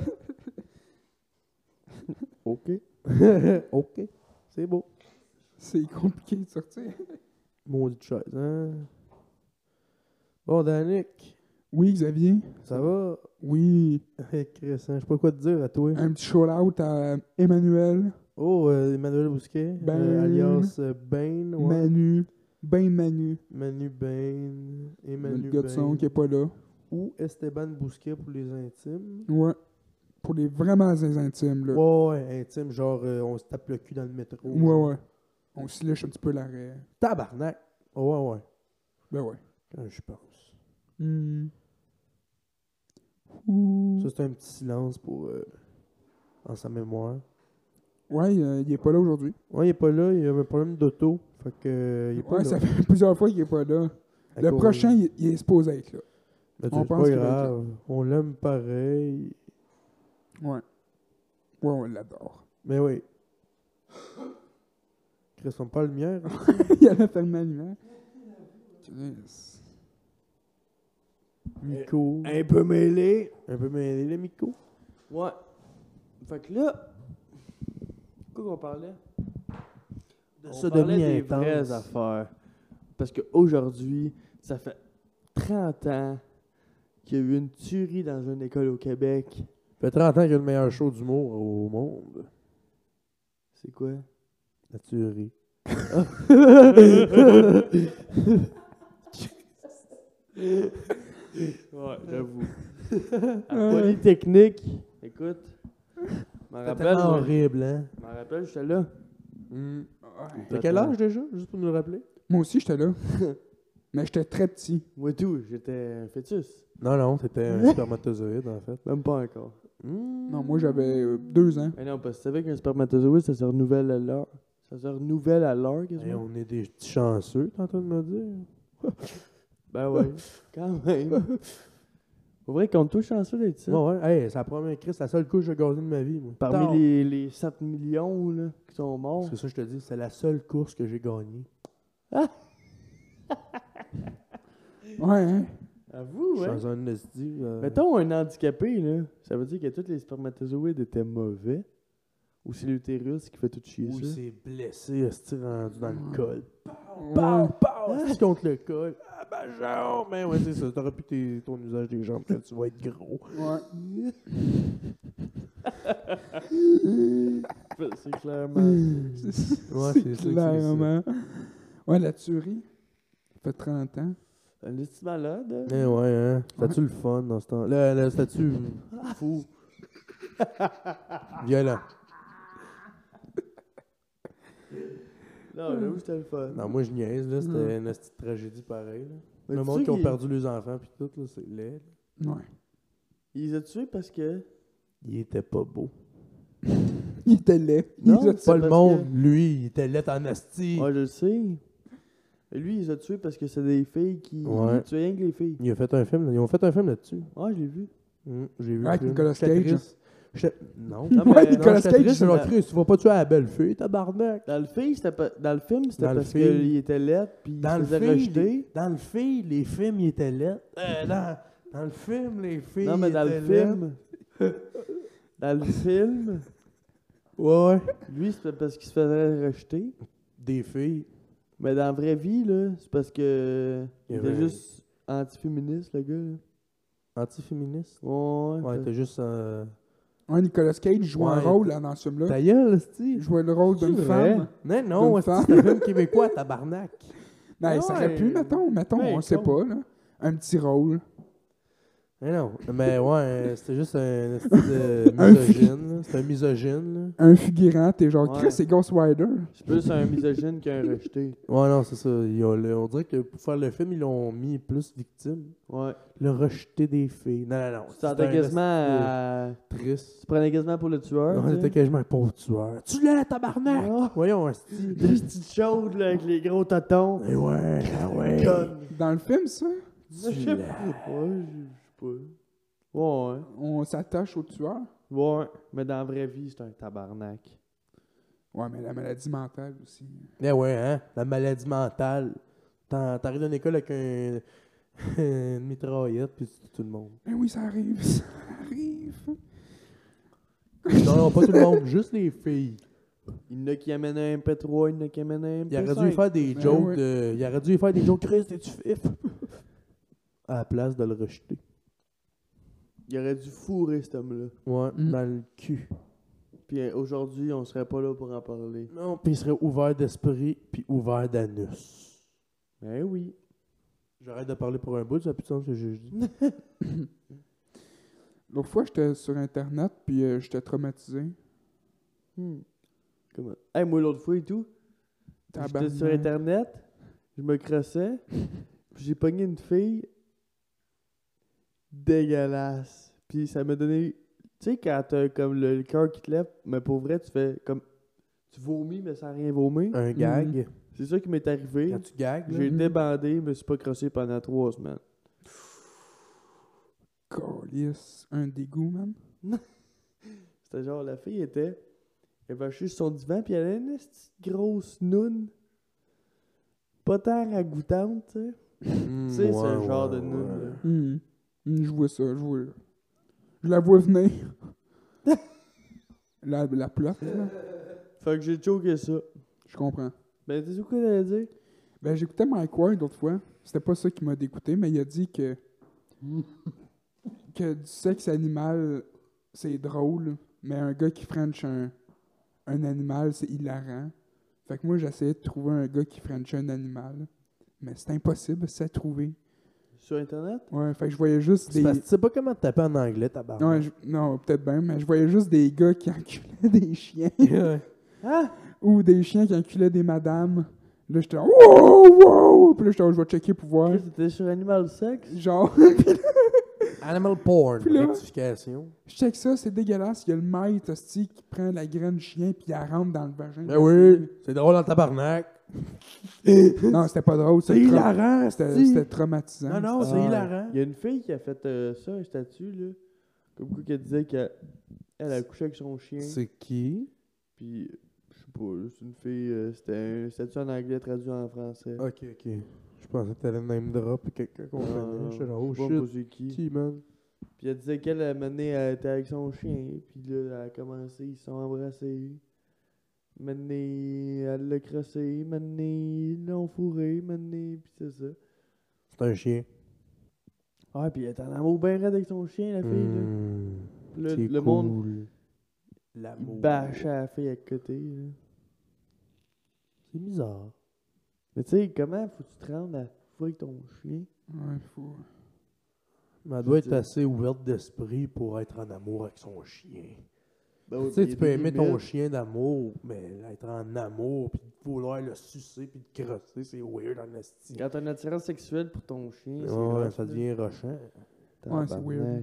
Ok. OK. C'est beau. C'est compliqué de sortir. Maudite chaise, hein? Bon, Danick, Oui, Xavier. ça va? Oui. Hey, Chris, hein, je sais pas quoi te dire à toi. Un petit shout-out à Emmanuel, Oh, euh, Emmanuel Bousquet, euh, Ben. alias euh, Bane, ouais. Manu, ben Manu, Manu Bane, Emmanuel le gars de son Bane. qui est pas là. Ou Esteban Bousquet pour les intimes. Ouais. Pour les vraiment les intimes, là. Ouais, ouais, intime, genre euh, on se tape le cul dans le métro. Ouais, ouais. On se lèche un petit peu l'arrêt. Tabarnak! Oh, ouais, ouais. Ben ouais. Quand je pense. Hmm. Ouh. Ça, c'est un petit silence pour. euh, en sa mémoire. Ouais, euh, il est pas là aujourd'hui. Ouais, il est pas là, il a un problème d'auto. Fait que. euh, il est pas Ouais, là. ça fait plusieurs fois qu'il est pas là. À Le cause- prochain, il, il est supposé être là. Mais on c'est pense pas qu'il va être grave. On l'aime pareil. Ouais. Ouais, on l'adore. Mais oui. Chris, on pas lumière. Il y en a tellement de lumière. Chris. Mico. Un peu mêlé. Un peu mêlé, le Mico. Ouais. Fait que là, quoi qu'on parlait? De On sodomie parlait des intense. vraies affaires. Parce qu'aujourd'hui, ça fait trente ans qu'il y a eu une tuerie dans une école au Québec. Ça fait trente ans qu'il y a le meilleur show d'humour au monde. C'est quoi? La tuerie. Ouais, j'avoue. À Polytechnique, écoute, Je m'en C'était rappelle, tellement moi. horrible, hein? Je m'en rappelle, j'étais là. Mm. Ouais. T'as quel âge déjà, juste pour nous le rappeler? Moi aussi, j'étais là. Mais j'étais très petit. Moi tout, j'étais un fœtus. Non, non, c'était un spermatozoïde, en fait. Même pas encore. Mm. Non, moi, j'avais euh, deux ans. Mais non, parce que tu savais qu'un spermatozoïde, ça se renouvelle à l'heure. Ça se renouvelle à l'heure, Hey, quasiment. on est des petits chanceux, t'es en train de me dire? Ben ouais, quand même. Faut vrai qu'on touche chanceux d'être ça. Ouais, ouais. Hey, c'est la première crise, c'est la seule couche de gazé de ma vie, moi. Parmi Tant. les, les sept millions là, qui sont morts. Parce que ça, je te dis, c'est la seule course que j'ai gagnée. Ouais, hein? Avoue, Je suis ouais. dans un esti. euh, Mettons un handicapé, là. Ça veut dire que tous les spermatozoïdes étaient mauvais. Ou c'est l'utérus qui fait tout chier Où il ça. s'est blessé, esti, rendu dans le col. Ouais. Pow, pow, esti, contre le col. Ah, ma jambe! Mais ouais, c'est ça. T'auras plus tes- ton usage des jambes quand tu vas être gros. Ouais. C'est clairement ça. C'est Ouais, c'est ça que c'est clairement. Ouais, la tuerie. Ça fait trente ans. Un petit malade. hein? Eh ouais, hein. C'était-tu le fun dans ce temps? Là, là c'était-tu fou? Violent. Non, j'avoue, c'était le fun. Non, moi, je niaise, là. C'était une petite tragédie pareille, là. Mais Le tu monde sais qui ont qu'il- perdu les enfants, pis tout, là, c'est laid. là. Ouais. Il les a tués parce que. Il était pas beau. Il était laid. Non, Il a- c'est Pas le parce monde, lui, il était laid en asti. Ouais, je le sais. Et lui, il les a tués parce que c'est des filles qui. Ouais. Il tuait rien que les filles. Il a fait un film, ils ont fait un film là-dessus. Ah, je l'ai vu. Hum, j'ai vu. Avec le film. Nicolas J'étais Cage. triste. J'étais- Non. Non, Ouais, mais Nicolas j'étais Cage, triste, c'est genre, la- Chris, tu vas pas tuer la belle fille, tabarnak. Dans le film, c'était pas... Dans le film, c'était Dans le parce film. qu'il était laid puis il Dans se le, faisait film, rejeter. les, dans le film, les films, ils étaient laids. Euh, dans, dans le film, les filles Non, mais dans le étaient laides. film. Dans le film, Ouais, ouais. lui, c'était parce qu'il se faisait rejeter. Des filles. Mais dans la vraie vie, là, c'est parce que. Il y Il était avait- juste anti-féministe, le gars. Là. Antiféministe. Ouais, ouais. Ouais, fait- t'es juste. Euh... Ouais, Nicolas Cage jouait un Ouais, rôle là, dans ce film-là. Ta gueule, Il Steve. jouait le rôle d'une C'est vrai? femme. Non, non, D'une c'est femme. un film québécois, tabarnak. Ben, ça aurait pu, Ouais. mettons, mettons, Ouais, on sait con. pas, là. Un petit rôle. Mais non, mais ouais, euh, c'était juste un esti de Un misogyne. là. C'était un misogyne. Un figurant, t'es genre, Ouais. Chris, c'est Ghost Rider. C'est plus un misogyne qu'un rejeté. Là. Ouais, non, c'est ça. Ils ont- le- on dirait que pour faire le film, ils l'ont mis plus victime. Ouais. Le rejeter des filles. Non, non, non. Tu c'était sentais un quasiment esti à... de triste. Tu prenais quasiment pour le tueur. On tu était sais. quasiment un pauvre tueur. Tu l'as, tabarnak! Ah. Voyons, esti. Des petites chaudes, là, avec les gros tatons. Eh ouais, ah ouais. Conne. Dans le film, ça, Je sais pas. Ouais, je je sais pas. Ouais, on s'attache au tueur. ouais. Mais dans la vraie vie, c'est un tabarnak. Ouais, mais la maladie mentale aussi. Eh ouais, hein? La maladie mentale. T'en- T'arrives dans l'école avec un... une mitraillette, puis tu tues tout le monde. Ben oui, ça arrive, ça arrive. Non, non, pas tout le monde, juste les filles. Il y en a qui amènent un M P trois, il y en a qui amènent un M P cinq. Il aurait dû faire des Ben jokes ouais. de... Il aurait dû faire des jokes, Chris, t'es-tu fif? À la place de le rejeter. Il aurait dû fourrer cet homme-là. Ouais, Mm. dans le cul. Puis euh, aujourd'hui, on serait pas là pour en parler. Non, puis il serait ouvert d'esprit, puis ouvert d'anus. Ben oui. J'arrête de parler pour un bout, ça a plus de sens ce que je dis. L'autre fois, j'étais sur Internet, puis euh, j'étais traumatisé. Hmm. Comment? Hey, moi, l'autre fois et tout, j'étais sur Tabarnak. Internet, je me crossais, puis j'ai pogné une fille dégueulasse. Puis ça m'a donné... Tu sais, quand t'as comme le, le cœur qui te lève, mais pour vrai, tu fais comme... Tu vomis, mais sans rien vomir. Un gag. C'est ça qui m'est arrivé. Quand tu gags, là. J'ai Mhm. débandé, je me suis pas crossé pendant trois semaines. Calice, un dégoût, man. C'était genre, la fille était... Elle va sur son divan, puis elle avait une petite grosse noune. Pas tant ragoûtante, tu sais. Mm, Tu sais, ce ouais, genre ouais, de noune, ouais. là. Hum. Hum, je vois ça, je vois. Je la vois venir. la, la plotte, là. Fait que j'ai choqué ça. Je comprends. Ben, tu sais quoi t'allais dire? Ben, j'écoutais Mike Ward l'autre fois. C'était pas ça qui m'a dégoûté, mais il a dit que que du sexe animal, c'est drôle, mais un gars qui french un, un animal, c'est hilarant. Fait que moi, j'essayais de trouver un gars qui french un animal, mais c'est impossible, c'est à trouver. Sur Internet? Ouais, fait que je voyais juste C'est des... parce que tu sais pas comment te taper en anglais, tabarnak. Ouais, je- Non, peut-être bien, mais je voyais juste des gars qui enculaient des chiens. Ouais. Ah! Ou des chiens qui enculaient des madames. Là, j'étais là, wow, wow! Puis là, j'étais là, je vais checker pour voir. Là, c'était sur Animal Sex? Genre, Animal porn, Puis là- rectification. je check ça, c'est dégueulasse. Il y a le maître, hostie, qui prend la graine du chien puis il la rentre dans le vagin. Ben oui, c'est drôle en tabarnak. Non, c'était pas drôle. C'est C'était tra- hilarant, C'était c'est c'était traumatisant. Non, non, c'est Ah, hilarant. Il y a une fille qui a fait euh, ça, un statut, là. Comme quoi qu'elle disait qu'elle elle a couché avec son chien. C'est qui? Puis, je sais pas, là, c'est une fille, euh, c'était un statut en anglais traduit en français. Ok, ok. Je pensais que t'allais name drop quelqu'un qu'on Non, connaît. non, Je suis là, je oh sais pas shit. c'est qui. Qui, man? Puis elle disait qu'elle a mené, elle était avec son chien, puis là, elle a commencé, ils se sont embrassés. Mené, elle l'a crossé, mené, ils l'ont fourré, mené, puis c'est ça. C'est un chien. Ah, puis elle était en amour bien raide avec son chien, la fille, là. Hmm, Puis là, c'est le cool. monde, il L'amour. bâchait la fille à côté, là. C'est bizarre. Mais tu sais, comment faut que tu te rendes à fourrer avec ton chien? Ouais, faut... Mais elle doit être C'est- assez ouverte d'esprit pour être en amour avec son chien. Ben, Tu sais, il y tu a peux des aimer ton limites. chien d'amour, mais être en amour, puis vouloir le sucer, puis le crosser, c'est weird en esti. Quand t'as une attirance sexuelle pour ton chien, c'est Ouais, rough, ça là. devient rochant. Ouais, c'est Tabarnak. weird.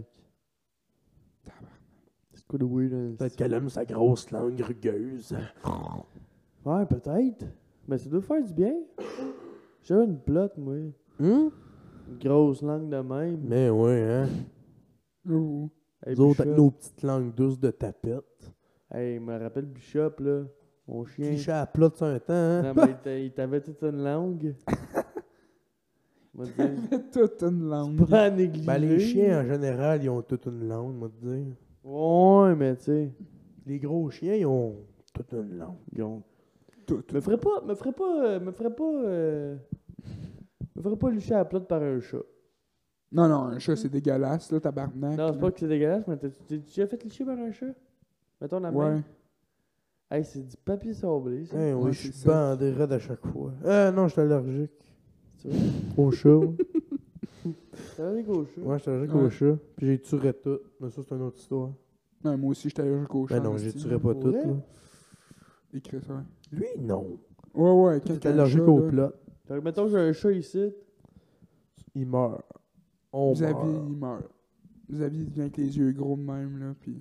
C'est quoi de weird? hein, Peut-être c'est- qu'elle aime sa grosse langue rugueuse. Ouais, peut-être. Mais ça doit faire du bien. J'avais une plotte, moi. Hum? Une grosse langue de même. Mais ouais, hein. Ouh. Hey, Nous autres, avec Bishop. nos petites langues douces de tapette. Hey, il me rappelle Bishop, là. Mon chien. Cliché à plat de un temps, hein. Non, mais il t'a- il t'avait toute une langue. M'a dit, Toute une langue. pas à négliger. Ben, les chiens, en général, ils ont toute une langue, moi te dire. Ouais, mais tu sais. Les gros chiens, ils ont toute une langue. Ils ont. Toute. Me ferait pas. Me ferait pas. euh, Me ferait pas. euh, Me ferait pas lucher à la plotte par un chat. Non, non, un chat, c'est dégueulasse, là, tabarnak. Non, c'est là. pas que c'est dégueulasse, mais t'as- t'as- tu déjà fait licher par un chat? Mettons la main. Ouais. Hey, c'est du papier sablé, ça. Hein, oui, Ouais, je suis c'est ça. bandé raide à chaque fois. Ah non, je suis allergique. Tu vois? Au chat. Ouais, T'as un gros chat. Ouais, je suis allergique Ouais. au chat. Puis j'ai tué tout. Mais ça, c'est une autre histoire. Ouais, moi aussi, j'étais allergique au chat. Ben non, j'ai tué pas Pour tout. vrai? Là. Écrit ça. Lui, non. Ouais, ouais, T'es quelqu'un allergique chat, au là. plat. Fait que mettons que j'ai un chat ici. Il meurt. On Xavier, meurt. il meurt. Xavier, il vient avec les yeux gros de même, là, puis...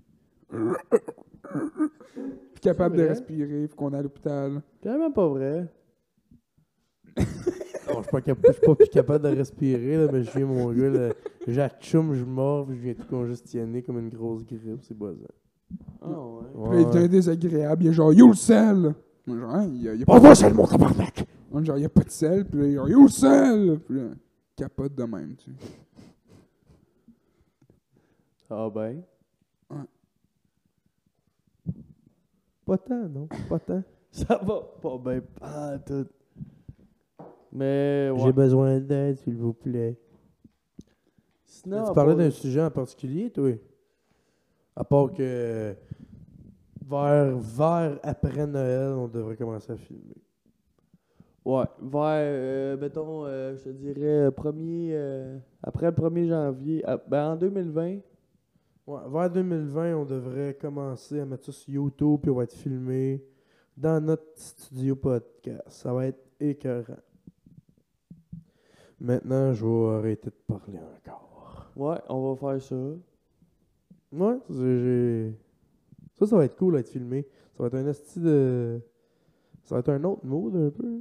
Puis capable C'est de vrai? respirer, faut qu'on aille à l'hôpital. C'est vraiment pas vrai. Non, je suis pas, capa- je suis pas plus capable de respirer, là, mais je viens, mon gars, là, j'achoume, je mords, puis je viens tout congestionner comme une grosse grippe, c'est buzzant. Ah ouais. Puis là, il devient Ouais. désagréable, il est genre « Yo le sel! » Moi, genre, hein, il y a, il y a On va seulement mon tabarnak! Moi, genre, il y a pas de sel, puis là, il est genre « Yo le sel! » Puis là, capote de même, tu sais. Ah ben. Pas tant, non? Pas tant. Ça va pas ben pas tout. Mais ouais. J'ai besoin d'aide, s'il vous plaît. Sinon, tu parlais pour- d'un sujet en particulier, toi? À part que vers, vers après Noël, on devrait commencer à filmer. Ouais, vers, euh, mettons, euh, je te dirais, premier, euh, après le premier janvier, ah, ben en deux mille vingt, Ouais, vers deux mille vingt, on devrait commencer à mettre ça sur YouTube, puis on va être filmé dans notre studio podcast. Ça va être écœurant. Maintenant, je vais arrêter de parler encore. ouais, on va faire ça. Ouais, c'est- j'ai... Ça, ça va être cool d'être filmé. Ça va être un esti de... Ça va être un autre mood, un peu.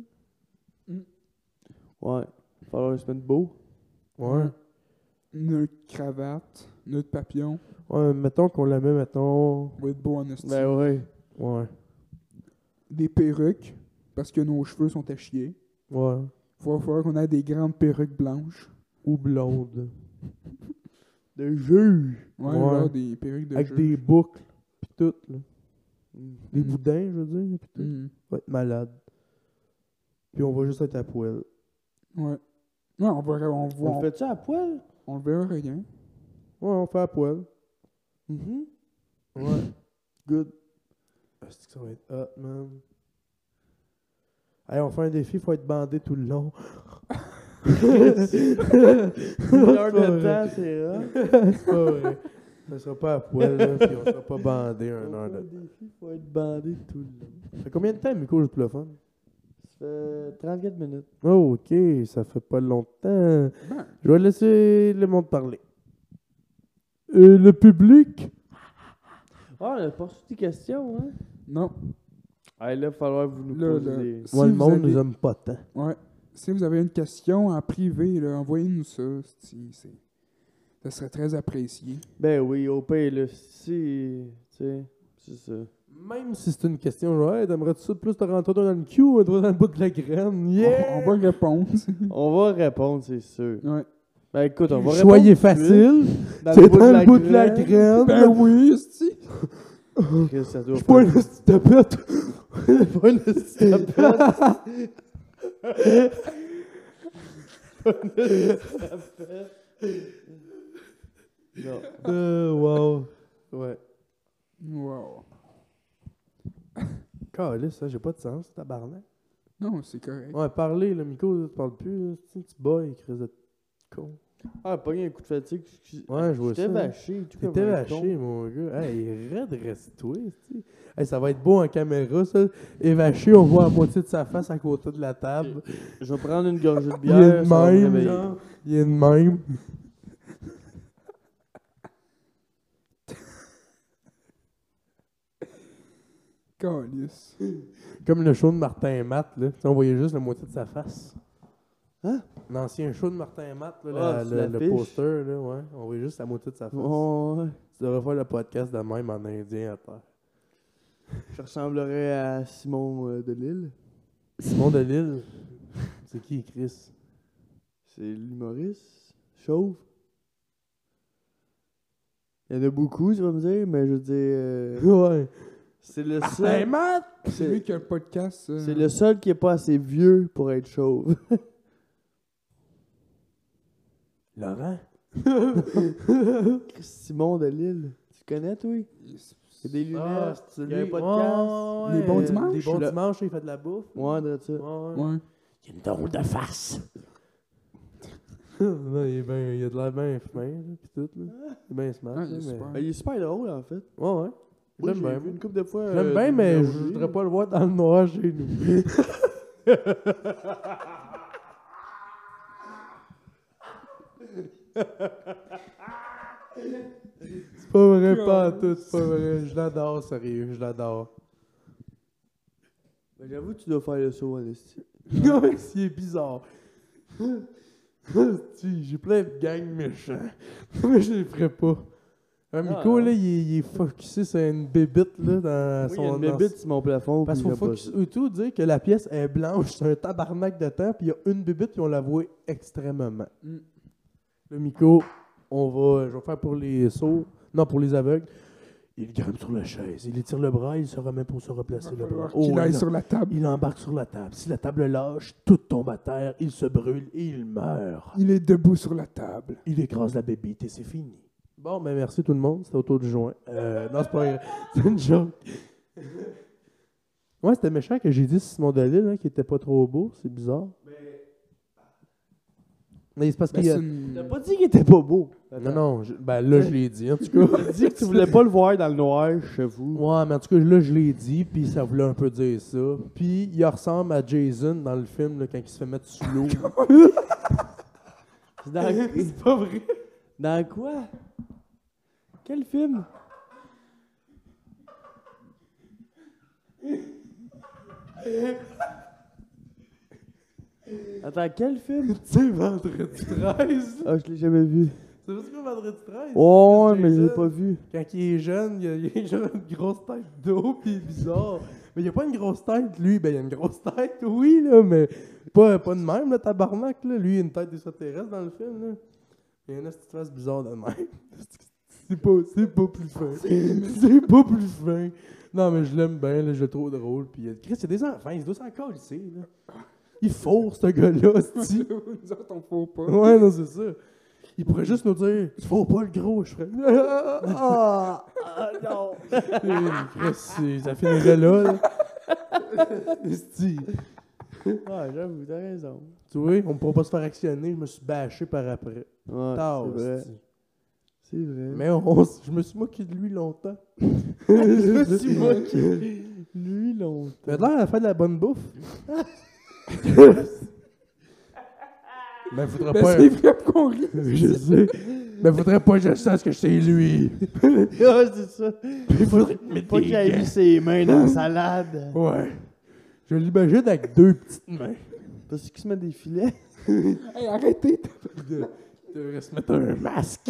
Ouais, il va falloir se mettre beau. Ouais. Neutre cravate, neutre papillon, Ouais, mettons qu'on la met, mettons... on va être beau en esti. Ben ouais. Ouais. Des perruques, parce que nos cheveux sont à chier. Ouais. Il va falloir qu'on ait des grandes perruques blanches. Ou blonde. De juge. Ouais, Ouais. genre des perruques de Avec juge. des boucles, pis tout, là. Des Mm. boudins, je veux dire, pis tout. Mhm. On va être malade. Puis on va juste être à poil. Ouais. Ouais, on verra, on, voit, On on, le fait-tu à poil? on le verra rien. Ouais, on fait à poil. Mhm. Ouais. Good. Est-ce que ça va être hot, man? Hey, on fait un défi, faut être bandé tout le long. Une heure de temps, c'est rare. C'est pas vrai. Ça sera pas à poil, là, puis on sera pas bandé un heure de temps. Il faut être bandé tout le long. Ça fait combien de temps, Miko, juste pour le fun? Ça fait trente-quatre minutes. Oh, ok, ça fait pas longtemps. Ben, Je vais laisser le monde parler. Euh, le public? Ah, on a pas reçu des questions, hein? non. Ah, là, il va falloir que vous nous Là, posiez là. des... Si Moi, le vous monde avez- nous aime pas tant. Ouais. Si vous avez une question en privé, là, envoyez-nous ça. si- c'est- Ça serait très apprécié. Ben oui, au pire, là, si... Tu sais, c'est ça. Même si c'est une question, genre, hey, t'aimerais-tu ça plus te rentrer dans le cul ou un doigt dans le bout de la graine? Yeah! On, on va répondre. On va répondre, c'est sûr. ouais. Ben écoute, on va répondre. Choyez tout de suite. facile. Dans C'est le bout dans de le la bout de la graine. graine. Ben oui, c'est Chris, ça doit Je suis pas faire- une petite tapette. pas une petite tapette. Pas une petite tapette. Non. Euh, wow. Ouais. Wow. Calisse, ça, j'ai pas de sens, tabarnak. Non, c'est correct. Ouais, parler, le Miko, tu parles plus, là. C'est un petit boy, crise de con. Ah, pas eu un coup de fatigue. excuse- Ouais, je vois ça. J'étais vaché. tout comme T'étais un vaché, con. mon gars. Hey, raide, reste-toi, tu Hey, ça va être beau en caméra, ça. Évaché, on voit la moitié de sa face à côté de la table. Je vais prendre une gorgée de Il est bière. de ça va me même, réveiller. genre. Il est de même. Calice. Comme le show de Martin Matt, là. Tu sais, on voyait juste la moitié de sa face. Hein? L'ancien show de Martin Matt, là, Ah, la- c'est le, le l'affiche. poster, là, ouais. On voyait juste la moitié de sa face. Ouais. Tu devrais faire le podcast de même en indien à terre. Je ressemblerais à Simon euh, de Lille. Simon Delille. C'est qui, Chris? C'est l'humoriste. Chauve. Il y en a beaucoup, tu vas me dire, mais je veux dire. euh, Ouais. c'est le Hey, seul. Matt! C'est lui qui a le podcast. euh, C'est le seul qui est pas assez vieux pour être chauve. Laurent? Simon de Lille. Tu connais, toi? C'est des lunettes. Ah, c'est Il y a un lui. podcast. Les bons euh, dimanches? Les bons Le- dimanches, il fait de la bouffe. Ouais, de ça. Ouais, ouais. Ouais. Il a une drôle de face. non, il, est ben, il a de l'air bien fin, là, pis tout, là. Il est bien smart, Ah, là, il est mais... super. Ben, il est super drôle, en fait. Ouais, ouais. Je Moi, l'aime j'ai bien. vu une couple de fois. Je l'aime euh, bien, des mais je vidéos. voudrais pas le voir dans le noir chez nous. C'est pas vrai, pas en tout, c'est pas vrai. Je l'adore, sérieux, je l'adore. Ben, j'avoue, tu dois faire le saut, en esti. Non, mais c'est bizarre. Si, j'ai plein de gangs méchants. Mais je les ferais pas. Un Miko, Ah, là, il est, il est focusé sur une bébite, là, dans Oui, il son... y a une dans- bébite sur mon plafond. Parce puis qu'il faut j'aime pas focus- tout dire que la pièce est blanche, c'est un tabarnak de temps, puis il y a une bébite, puis on la voit extrêmement. Mm. Le Miko, on va... Je vais faire pour les sourds. Non, pour les aveugles. Il grimpe sur la chaise, il étire le bras, il se remet pour se replacer Il va le bras. falloir qu'il Oh, aille il- sur la table. il embarque sur la table. Si la table lâche, tout tombe à terre, il se brûle et il meurt. Il est debout sur la table. Il écrase la bébite et c'est fini. Bon, ben merci tout le monde, c'était autour du joint. Euh, non, c'est pas vrai. C'est une joke. Ouais, c'était méchant que j'ai dit Simon Delille, hein, qui était pas trop beau, c'est bizarre. Mais c'est parce Ben, qu'il y a... c'est une- T'as pas dit qu'il était pas beau. Non, non, je- ben là, je l'ai dit, en tout cas. T'as dit que tu voulais pas le voir dans le noir chez vous. Ouais, mais en tout cas, là, je l'ai dit, puis ça voulait un peu dire ça. Puis il ressemble à Jason dans le film, là, quand il se fait mettre sous l'eau. C'est dans... C'est pas vrai. dans quoi? Quel film? Attends, quel film? Tu sais, vendredi treize. Ah, je l'ai jamais vu. C'est vrai quoi, vendredi treize? Oh, Chris mais je l'ai Jason, pas vu. Quand il est jeune, il a, il a genre une grosse tête d'eau, pis il est bizarre. Mais il a pas une grosse tête, lui. Ben, il a une grosse tête, oui, là, mais pas, pas de même, le tabarnak, là. Lui, il a une tête d'extraterrestre dans le film, là. Il a une petite face bizarre de même. C'est pas, c'est pas plus fin. C'est pas plus fin. Non, mais je l'aime bien, là, je le trouve drôle. Puis, euh, Chris, il y a des enfants, il doit s'en coller, là. Il fourre, ce gars-là, c'ti. Nous autres, on faut pas. Ouais, non, c'est ça. Il pourrait juste nous dire « Tu fais pas le gros, je ferais. » Ah! Ah, non! Et Chris, c'est- ça finirait là. là. Esti. Ah, j'avoue, t'as raison. Tu vois, on ne pourra pas se faire actionner, je me suis bâché par après. Ouais, Tard, c'est vrai. c'est-tu. C'est vrai. Mais on, on- je me suis moqué de lui longtemps. je me suis moqué. Lui, longtemps. Mais là, à la fin de la bonne bouffe. Mais faudrait Ben, pas. c'est vrai qu'on rit. Je sais. Mais faudrait pas que je sache que c'est lui. Ah, c'est ça. Il faudrait que Pas qu'il ait mis ses mains dans la salade. Ouais. Je l'imagine avec deux petites mains. Parce qu'il se met des filets. Hey, arrêtez. De, de se mettre un masque.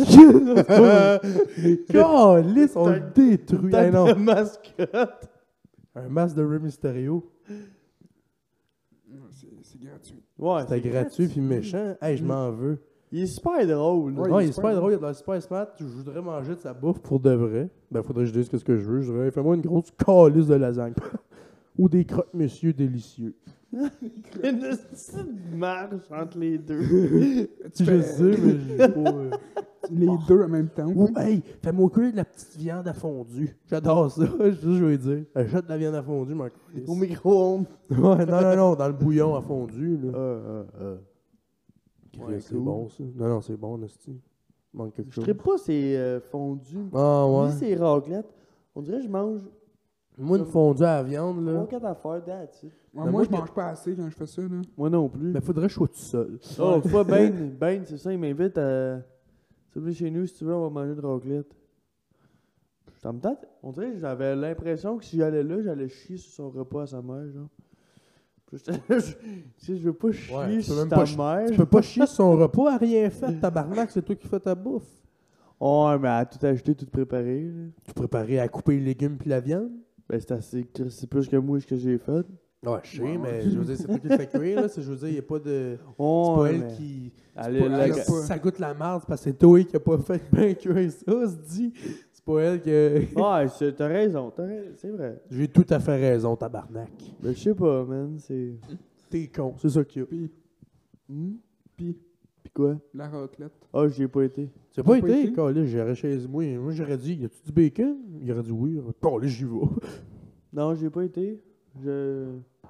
Calice, on le détruit. Hey, non. T'as mascotte. Un masque de Rey Mysterio. C'est c'est gratuit. Ouais. C'était gratuit puis méchant. Hey, je m'en veux. Il est super drôle. Ouais, Ouais, il est super drôle, il a de l'air super smart. Je voudrais manger de sa bouffe pour de vrai. Ben, faudrait que je dise ce que je veux. Je dirais, fais-moi une grosse calice de lasagne. Ou des croque-monsieur délicieux. Une petite marche entre les deux. Tu je sais, mais j'ai pas. euh, Les deux en même temps. Ou, hey, fais-moi cuire de la petite viande à fondue. J'adore ça. C'est ça que je veux dire. Achète de la viande à fondue, mon calisse. Au micro-ondes. Ouais, non, non, non, dans le bouillon à fondu. Là. Euh, euh, euh. Christ, ouais, c'est cool. bon, ça. Non, non, c'est bon, Nasty. Manque quelque Je chose. ne pas ces euh, fondus. Ah, ouais. Ni ces raclettes. On dirait que je mange Moi, une fondue à la viande, trois là. quatre affaires, that's it. Ouais, Ben, moi, moi, je mange pas assez quand je fais ça. Là. Moi non plus. Mais faudrait que je sois tout seul. Oh, une fois, Ben, Ben, c'est ça, il m'invite à. Tu viens chez nous, si tu veux, on va manger de raclette. Ça me tente. On dirait que j'avais l'impression que si j'allais là, j'allais chier sur son repas à sa mère, genre. Puis j'étais là, je- tu sais, je veux pas chier Ouais, tu peux sur même ta pas chi- mère. Tu peux pas chier sur son repas à rien faire, tabarnak, c'est toi qui fais ta bouffe. Ouais, mais elle a tout acheté, tout préparé. Là. Tu préparais à couper les légumes puis la viande? Ben, c'est assez. C'est plus que moi ce que j'ai fait. Ouais, je sais, Ouais, mais ouais. je veux dire, c'est toi qui le fais cuire, là. C'est- Je veux dire, il n'y a pas de. C'est Oh, pas elle qui. Elle c'est est pas- là, elle- elle a si pas- ça goûte la merde, c'est parce que c'est toi qui a pas fait bien cuire ça, se dit. C'est pas elle que. Ouais, c'est- t'as raison, t'as raison, c'est vrai. J'ai tout à fait raison, tabarnak. Mais je sais pas, man, c'est. T'es con, c'est ça qu'il y a. Puis, Hmm? Pis. Pis quoi? la raclette. Ah, j'y ai pas été. Tu as pas T'as pas été? été? Caliste, j'irais chez moi. Moi, j'aurais dit, y a-tu du bacon? Il aurait dit oui. Caliste, j'y vais. Non, j'y ai pas été. Je.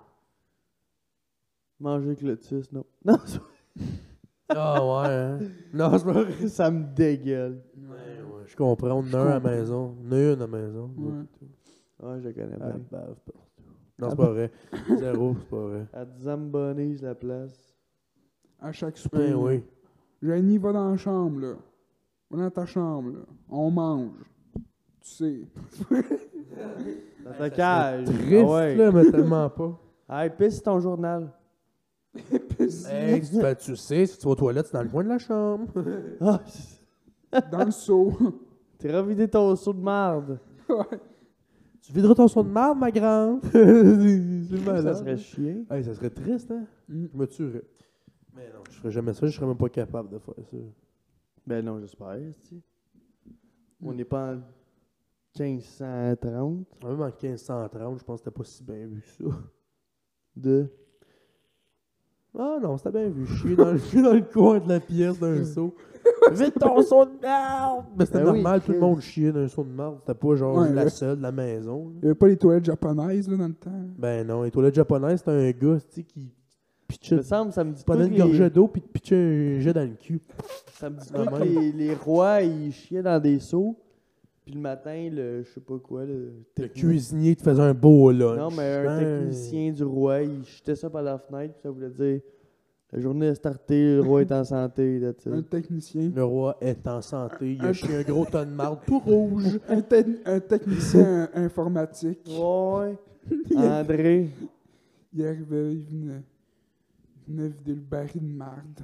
Manger avec le tis, non. Non, c'est Ah ouais, hein? Non, c'est pas vrai. pas- ça me dégueule. Ouais, ouais, je comprends. On en a un à la maison. On en a une à la maison. Ouais. Ouais, je connais Ah, bien. bave partout. Non, c'est pas vrai. Zéro, c'est pas vrai. À Zambonise, la place. À chaque souper. Ben là. oui. Jenny, va dans la chambre, là. Va dans ta chambre, là. On mange. Tu sais. Dans ta cage. Triste, Ah ouais. là, mais tellement pas. Hey, pisse ton journal. Hey, tu, ben, tu sais, si tu vas aux toilettes, c'est dans le coin de la chambre. Ah, Dans le seau. t'es revidé ton seau de marde. Ouais. Tu videras ton son de marde, ma grande. c'est malade. Ça serait chiant. Hey, ça serait triste, hein? Mm. Je me tuerais. Mais non, je ferais jamais ça. Je serais même pas capable de faire ça. Ben non, j'espère, tu On n'est pas en quinze cent trente Même en quinze cent trente, je pense que c'était pas si bien vu que ça. de. Ah non, c'était bien vu. Chier dans le, dans le coin de la pièce d'un seau. Vite ton son de merde! Mais c'était Ben oui, normal, tout le Chris. monde chiait d'un son de merde. C'était pas genre Ouais, la ouais. seule de la maison. là. Il n'y avait pas les toilettes japonaises, là, dans le temps. Ben non, les toilettes japonaises, c'était un gars, tu sais, qui Il pitchait, me semble, ça me dit pas prenait que une gorgée les... d'eau puis te pitchait un jet dans le cul. Ça me dit Ah, pas que même. les, les rois, ils chiaient dans des seaux. Puis le matin, le, je sais pas quoi, le... Le techni- cuisinier te faisait un beau lunch. Non, mais un Ben, technicien du roi, il jetait ça par la fenêtre, puis ça voulait dire la journée est startée, le roi est en santé, that's it. Un technicien. Le roi est en santé. Il a chié un gros tas de marde tout rouge. Un, te- un technicien informatique. Ouais. André. Il arrivait, il venait, il venait vider le baril de marde.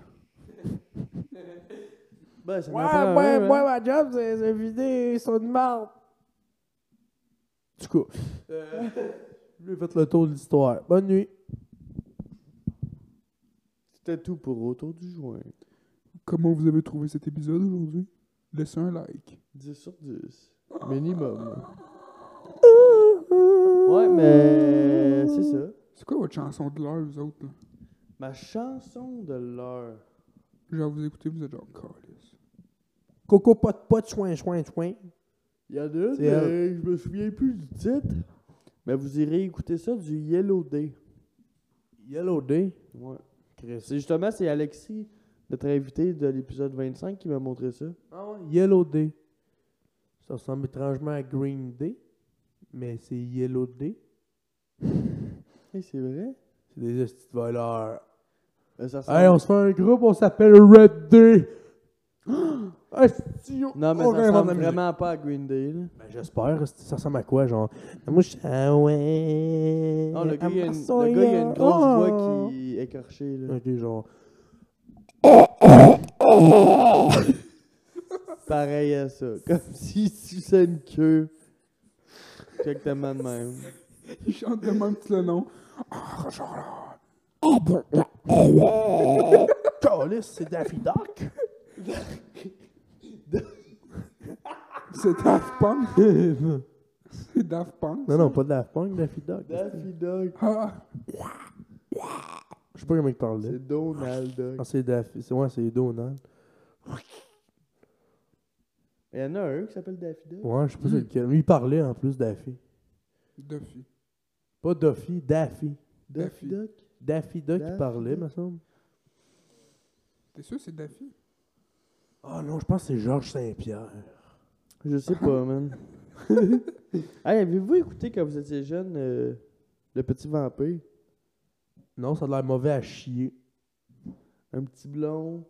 Ben, ça Ouais, m'en prend ouais, un, moi, hein. ma job, c'est c'est vider son de marde. En tout cas, euh, j'ai fait le tour de l'histoire. Bonne nuit. C'était tout pour Autour du joint. Comment vous avez trouvé cet épisode aujourd'hui? Laissez un like. dix sur dix. Minimum. Ouais, mais c'est ça. C'est quoi votre chanson de l'heure, vous autres? Là? Ma chanson de l'heure. Genre, vous écoutez, vous êtes genre calice. Coco pot pot soin soin soin. Il y en a une, C'est mais je me souviens plus du titre. Mais vous irez écouter ça du Yellow Day. Yellow Day. Ouais. Chris. C'est justement, c'est Alexis, notre invité de l'épisode vingt-cinq, qui m'a montré ça. Ah ouais, Yellow Day. Ça ressemble étrangement à Green Day, mais c'est Yellow Day. Hey, c'est vrai? C'est des hosties de voleurs. Euh, ça ressemble... Hey, on se fait un groupe, on s'appelle Red Day. Asti, Non, mais on ça réinvente ressemble la musique. vraiment pas à Green Day, là. Ben, j'espère. asti, Ça ressemble à quoi, genre? Moi, je ah ouais. Non, le gars, il a une, Amasoya. le gars, il a une grosse Ah. voix qui est écorchée, là. Ok, genre. Pareil à ça. Comme si tu sais une queue. Exactement de même. Il chante de même tout le nom. Calice, c'est Daffy Duck. C'est Daft Punk. C'est Daft Punk. Non, non, pas Daft Punk, Daffy Duck. Daffy Duck. Ah, Je sais pas comment il parlait. C'est Donald Duck. Ah, c'est Daffy. C'est ouais, c'est Donald. Il y en a un qui s'appelle Daffy Duck. Ouais, je sais pas c'est lequel. Lui, il parlait en plus, Daffy. Duffy. Pas Duffy, Daffy. Daffy Daffy. Duck. Daffy Duck, Daffy il parlait, Duck. me semble. T'es sûr que c'est Daffy? Ah non, je pense que c'est Georges Saint-Pierre. Je sais pas, man. Hey, avez-vous écouté quand vous étiez jeune euh, Le Petit Vampire? Non, ça a l'air mauvais à chier. Un petit blond.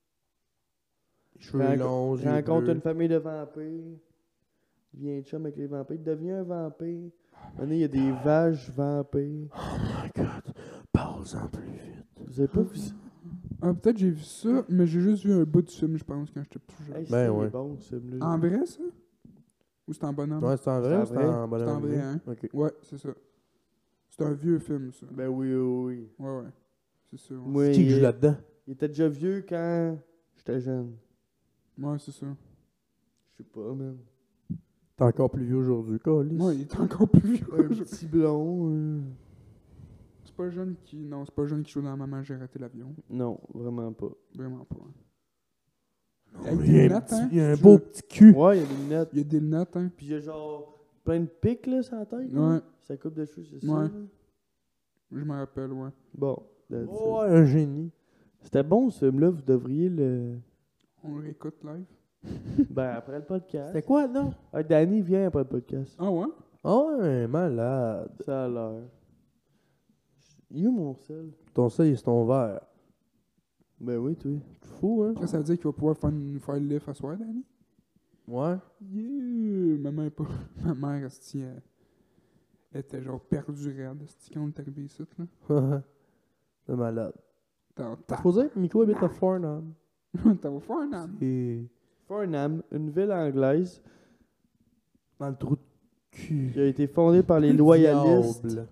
Cheveux Renco- longs, yeux rencontre bleus. une famille de vampires. Il devient chum avec les vampires. Il devient un vampire. Maintenant, il y a des vaches vampires. Oh my god, parle-en plus vite. Vous avez pas vu ça? Ah, peut-être j'ai vu ça, mais j'ai juste vu un bout du film, je pense, quand j'étais plus jeune. Hey, Ben c'est ouais. bon, ce film-là. En vrai, ça? Ou c'est en bonhomme? Ouais, c'est en vrai C'est ou en c'est vrai? en bonhomme C'est en vrai, animé? hein? Ok. Ouais, c'est ça. C'est un vieux film, ça. Ben oui, oui, oui. Ouais, ouais. C'est sûr. Ouais, Moi, C'est qui qui il, joue là-dedans? il était déjà vieux quand j'étais jeune. ouais c'est ça. Je sais pas, man. T'es encore plus vieux aujourd'hui, Colis. Ouais, il est encore plus vieux. Un petit blond. euh, C'est pas jeune qui. Non, c'est pas jeune qui joue dans Maman, j'ai raté l'avion. Non, vraiment pas. Vraiment pas. hein. Non, Avec mais des il y a un lunettes, petit- hein? Il y a un Je- beau petit cul. Ouais, il y a des lunettes. Il y a des lunettes, hein? Puis il y a genre plein de pics, là, sur la tête. là. Ouais. Sa coupe de cheveux, c'est Ouais. ça. là? Je me rappelle, ouais. Bon. that's it. Oh, ouais, un génie. C'était bon, ce film-là. Vous devriez le... On le réécoute live. Ben, après le podcast. C'était quoi, non? Ah, Danny vient après le podcast. Ah ouais? Oh, ouais, malade. Ça a l'air. Il est où mon sel? Ton sel, c'est ton verre. Ben oui, toi. Fou, hein? Ça, ça veut dire qu'il va pouvoir faire, une, faire le lift à soir, Danny? Ouais. Yeah! Ma mère, pas... Ma mère, esti, elle... elle était genre perdue raide, esti, quand on est arrivé ici, là. C'est malade. T'as T'as supposé que Miko habite à Farnham. T'as va faire un âme. Et Farnham, une ville anglaise dans le trou de cul. qui a été fondée par les loyalistes. Diable.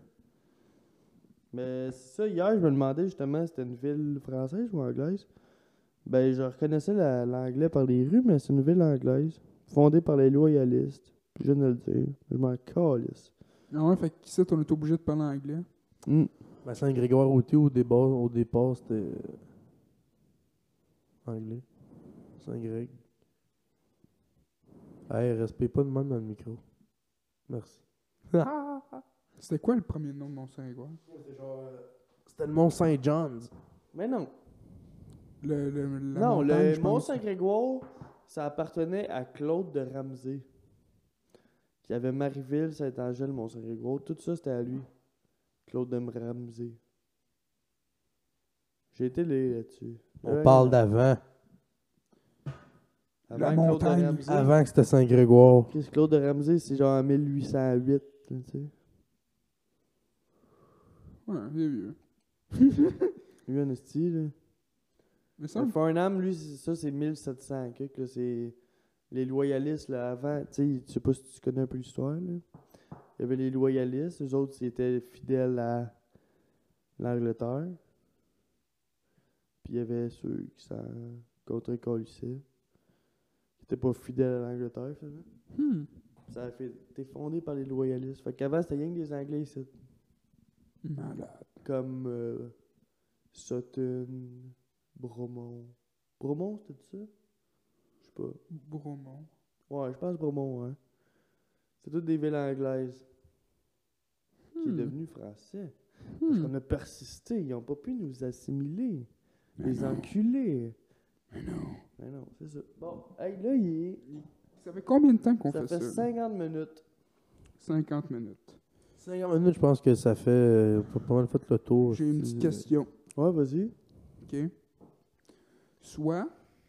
Mais c'est ça, hier, je me demandais justement si c'était une ville française ou anglaise. Ben, je reconnaissais la- l'anglais par les rues, mais c'est une ville anglaise, fondée par les loyalistes. Puis je viens de le dire, je m'en calisse. Ah ouais, fait qu'ici, on est obligé de parler anglais. Hmm. Ben, Saint-Grégoire Routy, au départ, au départ c'était euh, anglais. Saint-Grég. Hey, respecte pas de même dans le micro. Merci. C'était quoi le premier nom de Mont-Saint-Grégoire? C'était le Mont Saint-John's. Mais non. Le, le, la non, montagne, le je Mont pense. Saint-Grégoire, ça appartenait à Claude de Ramsey, qui avait Marieville, Saint-Angèle, Mont Saint-Grégoire. Tout ça, c'était à lui. Claude de Ramsey. J'ai été là- là-dessus. On Ouais, parle non. d'avant. Avant La Claude de montagne. Ramsey. Avant que c'était Saint-Grégoire. Qu'est-ce que Claude de Ramsey, c'est genre en mille huit cent huit, tu sais. Ouais, vieux, vieux. Lui, un esti, là. Mais ça, Le Farnham, lui, c'est- ça, c'est mille sept cents, quelque, là, c'est les loyalistes, là, avant, tu sais, je sais pas si tu connais un peu l'histoire, là. Il y avait les loyalistes, eux autres, ils étaient fidèles à l'Angleterre. Puis il y avait ceux qui s'en contre-colissaient, qui étaient pas fidèles à l'Angleterre, finalement. hmm, Ça a fait, été fondé par les loyalistes. Fait qu'avant, c'était rien que des Anglais ici, malade. comme euh, Sutton, Bromont. Bromont, c'était ça? Je sais pas. Bromont. Ouais, je pense Bromont, hein. C'est toutes des villes anglaises. Qui est Hmm. devenu français. Parce Hmm. qu'on a persisté. Ils n'ont pas pu nous assimiler. Mais Les non. enculés. Mais non. Mais non, c'est ça. Bon, hey, là, il est. Ça fait combien de temps qu'on Ça fait fait ça? là? cinquante minutes. cinquante minutes. cinquante minutes, je pense que ça fait euh, pas pas mal fait le tour. J'ai une petite question. Ouais, vas-y. OK? Soit...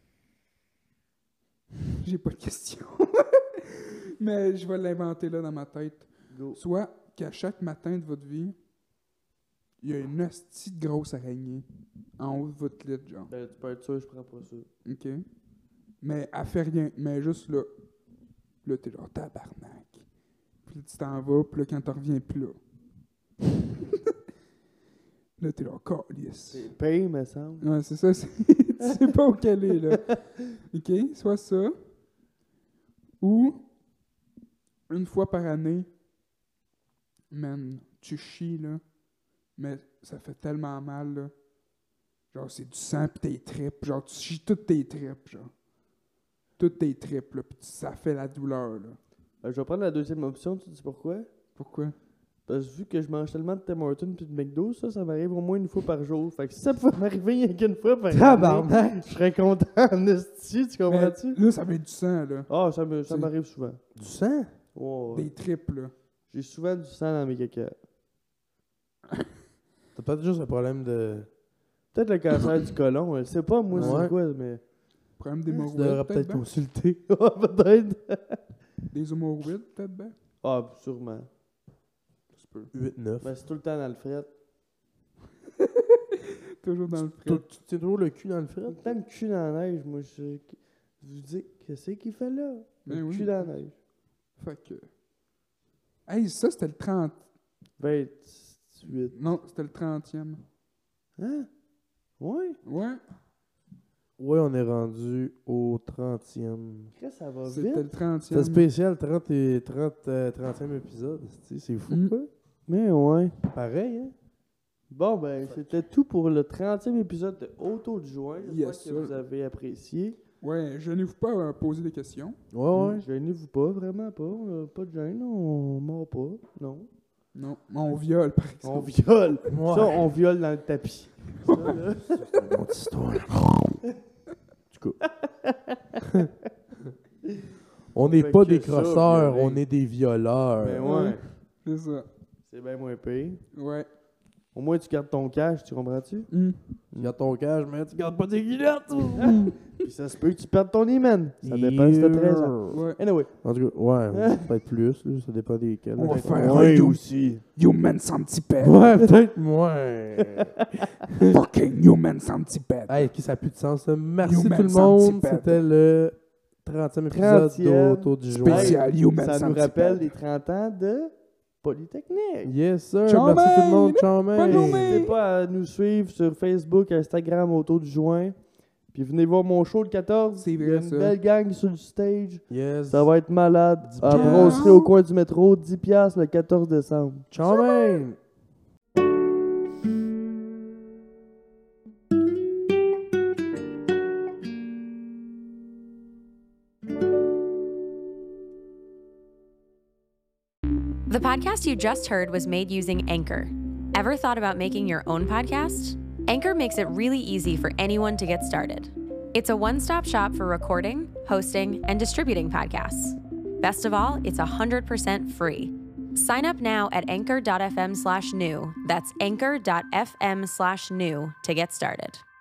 J'ai pas de question. Mais je vais l'inventer là dans ma tête. Go. Soit qu'à chaque matin de votre vie, il y a une hostie de grosse araignée en haut de votre lit, genre. Ben, tu peux être sûr, je prends pas ça. OK? Mais elle fait rien. Mais juste là. Là, t'es genre tabarnak. Puis là, tu t'en vas, puis là, quand t'en reviens plus là. Là, t'es genre calice. C'est paye, me semble. Ouais, c'est ça. c'est- tu sais pas où qu'elle est, là. OK? Soit ça. Ou, une fois par année, man, tu chies, là. Mais ça fait tellement mal, là. Genre, c'est du sang pis tes tripes. Genre, tu chies toutes tes tripes, genre. Toutes tes tripes, là. Pis ça fait la douleur, là. Euh, je vais prendre la deuxième option, tu sais pourquoi? Pourquoi? Parce que vu que je mange tellement de Tim Hortons puis de McDo, ça, ça m'arrive au moins une fois par jour. Fait que si ça pouvait m'arriver rien qu'une fois par année, Tabarnak! je serais content en esti, tu Mais comprends-tu? là, ça fait du sang, là. Ah, ça me- ça C'est- m'arrive souvent. Du sang? Ouais, ouais. Des tripes, là. J'ai souvent du sang dans mes caca. T'as peut-être juste un problème de. Peut-être le cancer du côlon, je sais pas moi Ouais. c'est quoi, mais... Problème Tu devrais d'hémorroïdes, peut-être peut-être, ben? consulter. Ouais, peut-être. Des hémorroïdes, peut-être, ben? Ah, sûrement. Ça se peut. huit neuf. Mais c'est tout le temps dans le fret. Toujours dans le Tu frais. tu tiens toujours le cul dans le Tout fret? le temps le cul dans la neige, moi je... Je vous dis, qu'est-ce qu'il fait là? Ben Le oui. cul dans la neige. Fait que... Hey, ça, c'était le trente... vingt-huit. Non, c'était le trentième. Hein? Ouais? Ouais, Ouais, on est rendu au trentième. Qu'est-ce que ça va c'était vite? le trentième. C'est spécial, trente et trente, euh, trentième épisode. C'est c'est fou, Mm. quoi. Mais ouais. Pareil, hein? Bon, ben, c'était tout pour le trentième épisode de Auto de juin. J'espère Yes, que sir. vous avez apprécié. Ouais, gênez-vous pas à poser des questions. Ouais, ouais. Gênez-vous pas, vraiment pas. On a pas de gêne, on mord pas. Non. Non, on viole, par On exemple. viole. Ouais. Ça, on viole dans le tapis. Ça, là. C'est une autre histoire. Du coup. On n'est Fait pas que des ça, crosseurs, violer. on est des violeurs. Ben ouais. C'est ça. C'est bien moins pire. Ouais. Au moins, tu gardes ton cash, tu comprends-tu? Hum. Tu gardes ton cash, mais tu gardes pas tes guillettes. Puis ça se peut que tu perdes ton hymen. Ça dépend si t'as treize ans. Ouais. Anyway. En tout cas, ouais, peut-être plus, là, ça dépend desquels. On va Peut-être faire moins un you- aussi. Human centipede. Ouais, peut-être moins. Fucking human centipede. Hey, qui ça n'a plus de sens, là. Merci Human tout le monde. centipede. C'était le trentième épisode trentième. d'Auto du jour. Spécial human Ça nous centipede. rappelle les trente ans de Polytechnique. Yes, sir. Ciao, Merci tout le monde. man. Ciao, man. Bonne journée. N'hésitez pas à nous suivre sur Facebook, Instagram, Auto du juin. Puis venez voir mon show le quatorze. C'est Il y a vrai, une ça. belle gang sur le stage. Yes. Ça va être malade. dix À piastres. brosserie au coin du métro, dix piastres le quatorze décembre. Ciao, man. The podcast you just heard was made using Anchor. Ever thought about making your own podcast? Anchor makes it really easy for anyone to get started. It's a one-stop shop for recording, hosting, and distributing podcasts. Best of all, it's one hundred percent free. Sign up now at anchor.fm slash new. That's anchor.fm slash new to get started.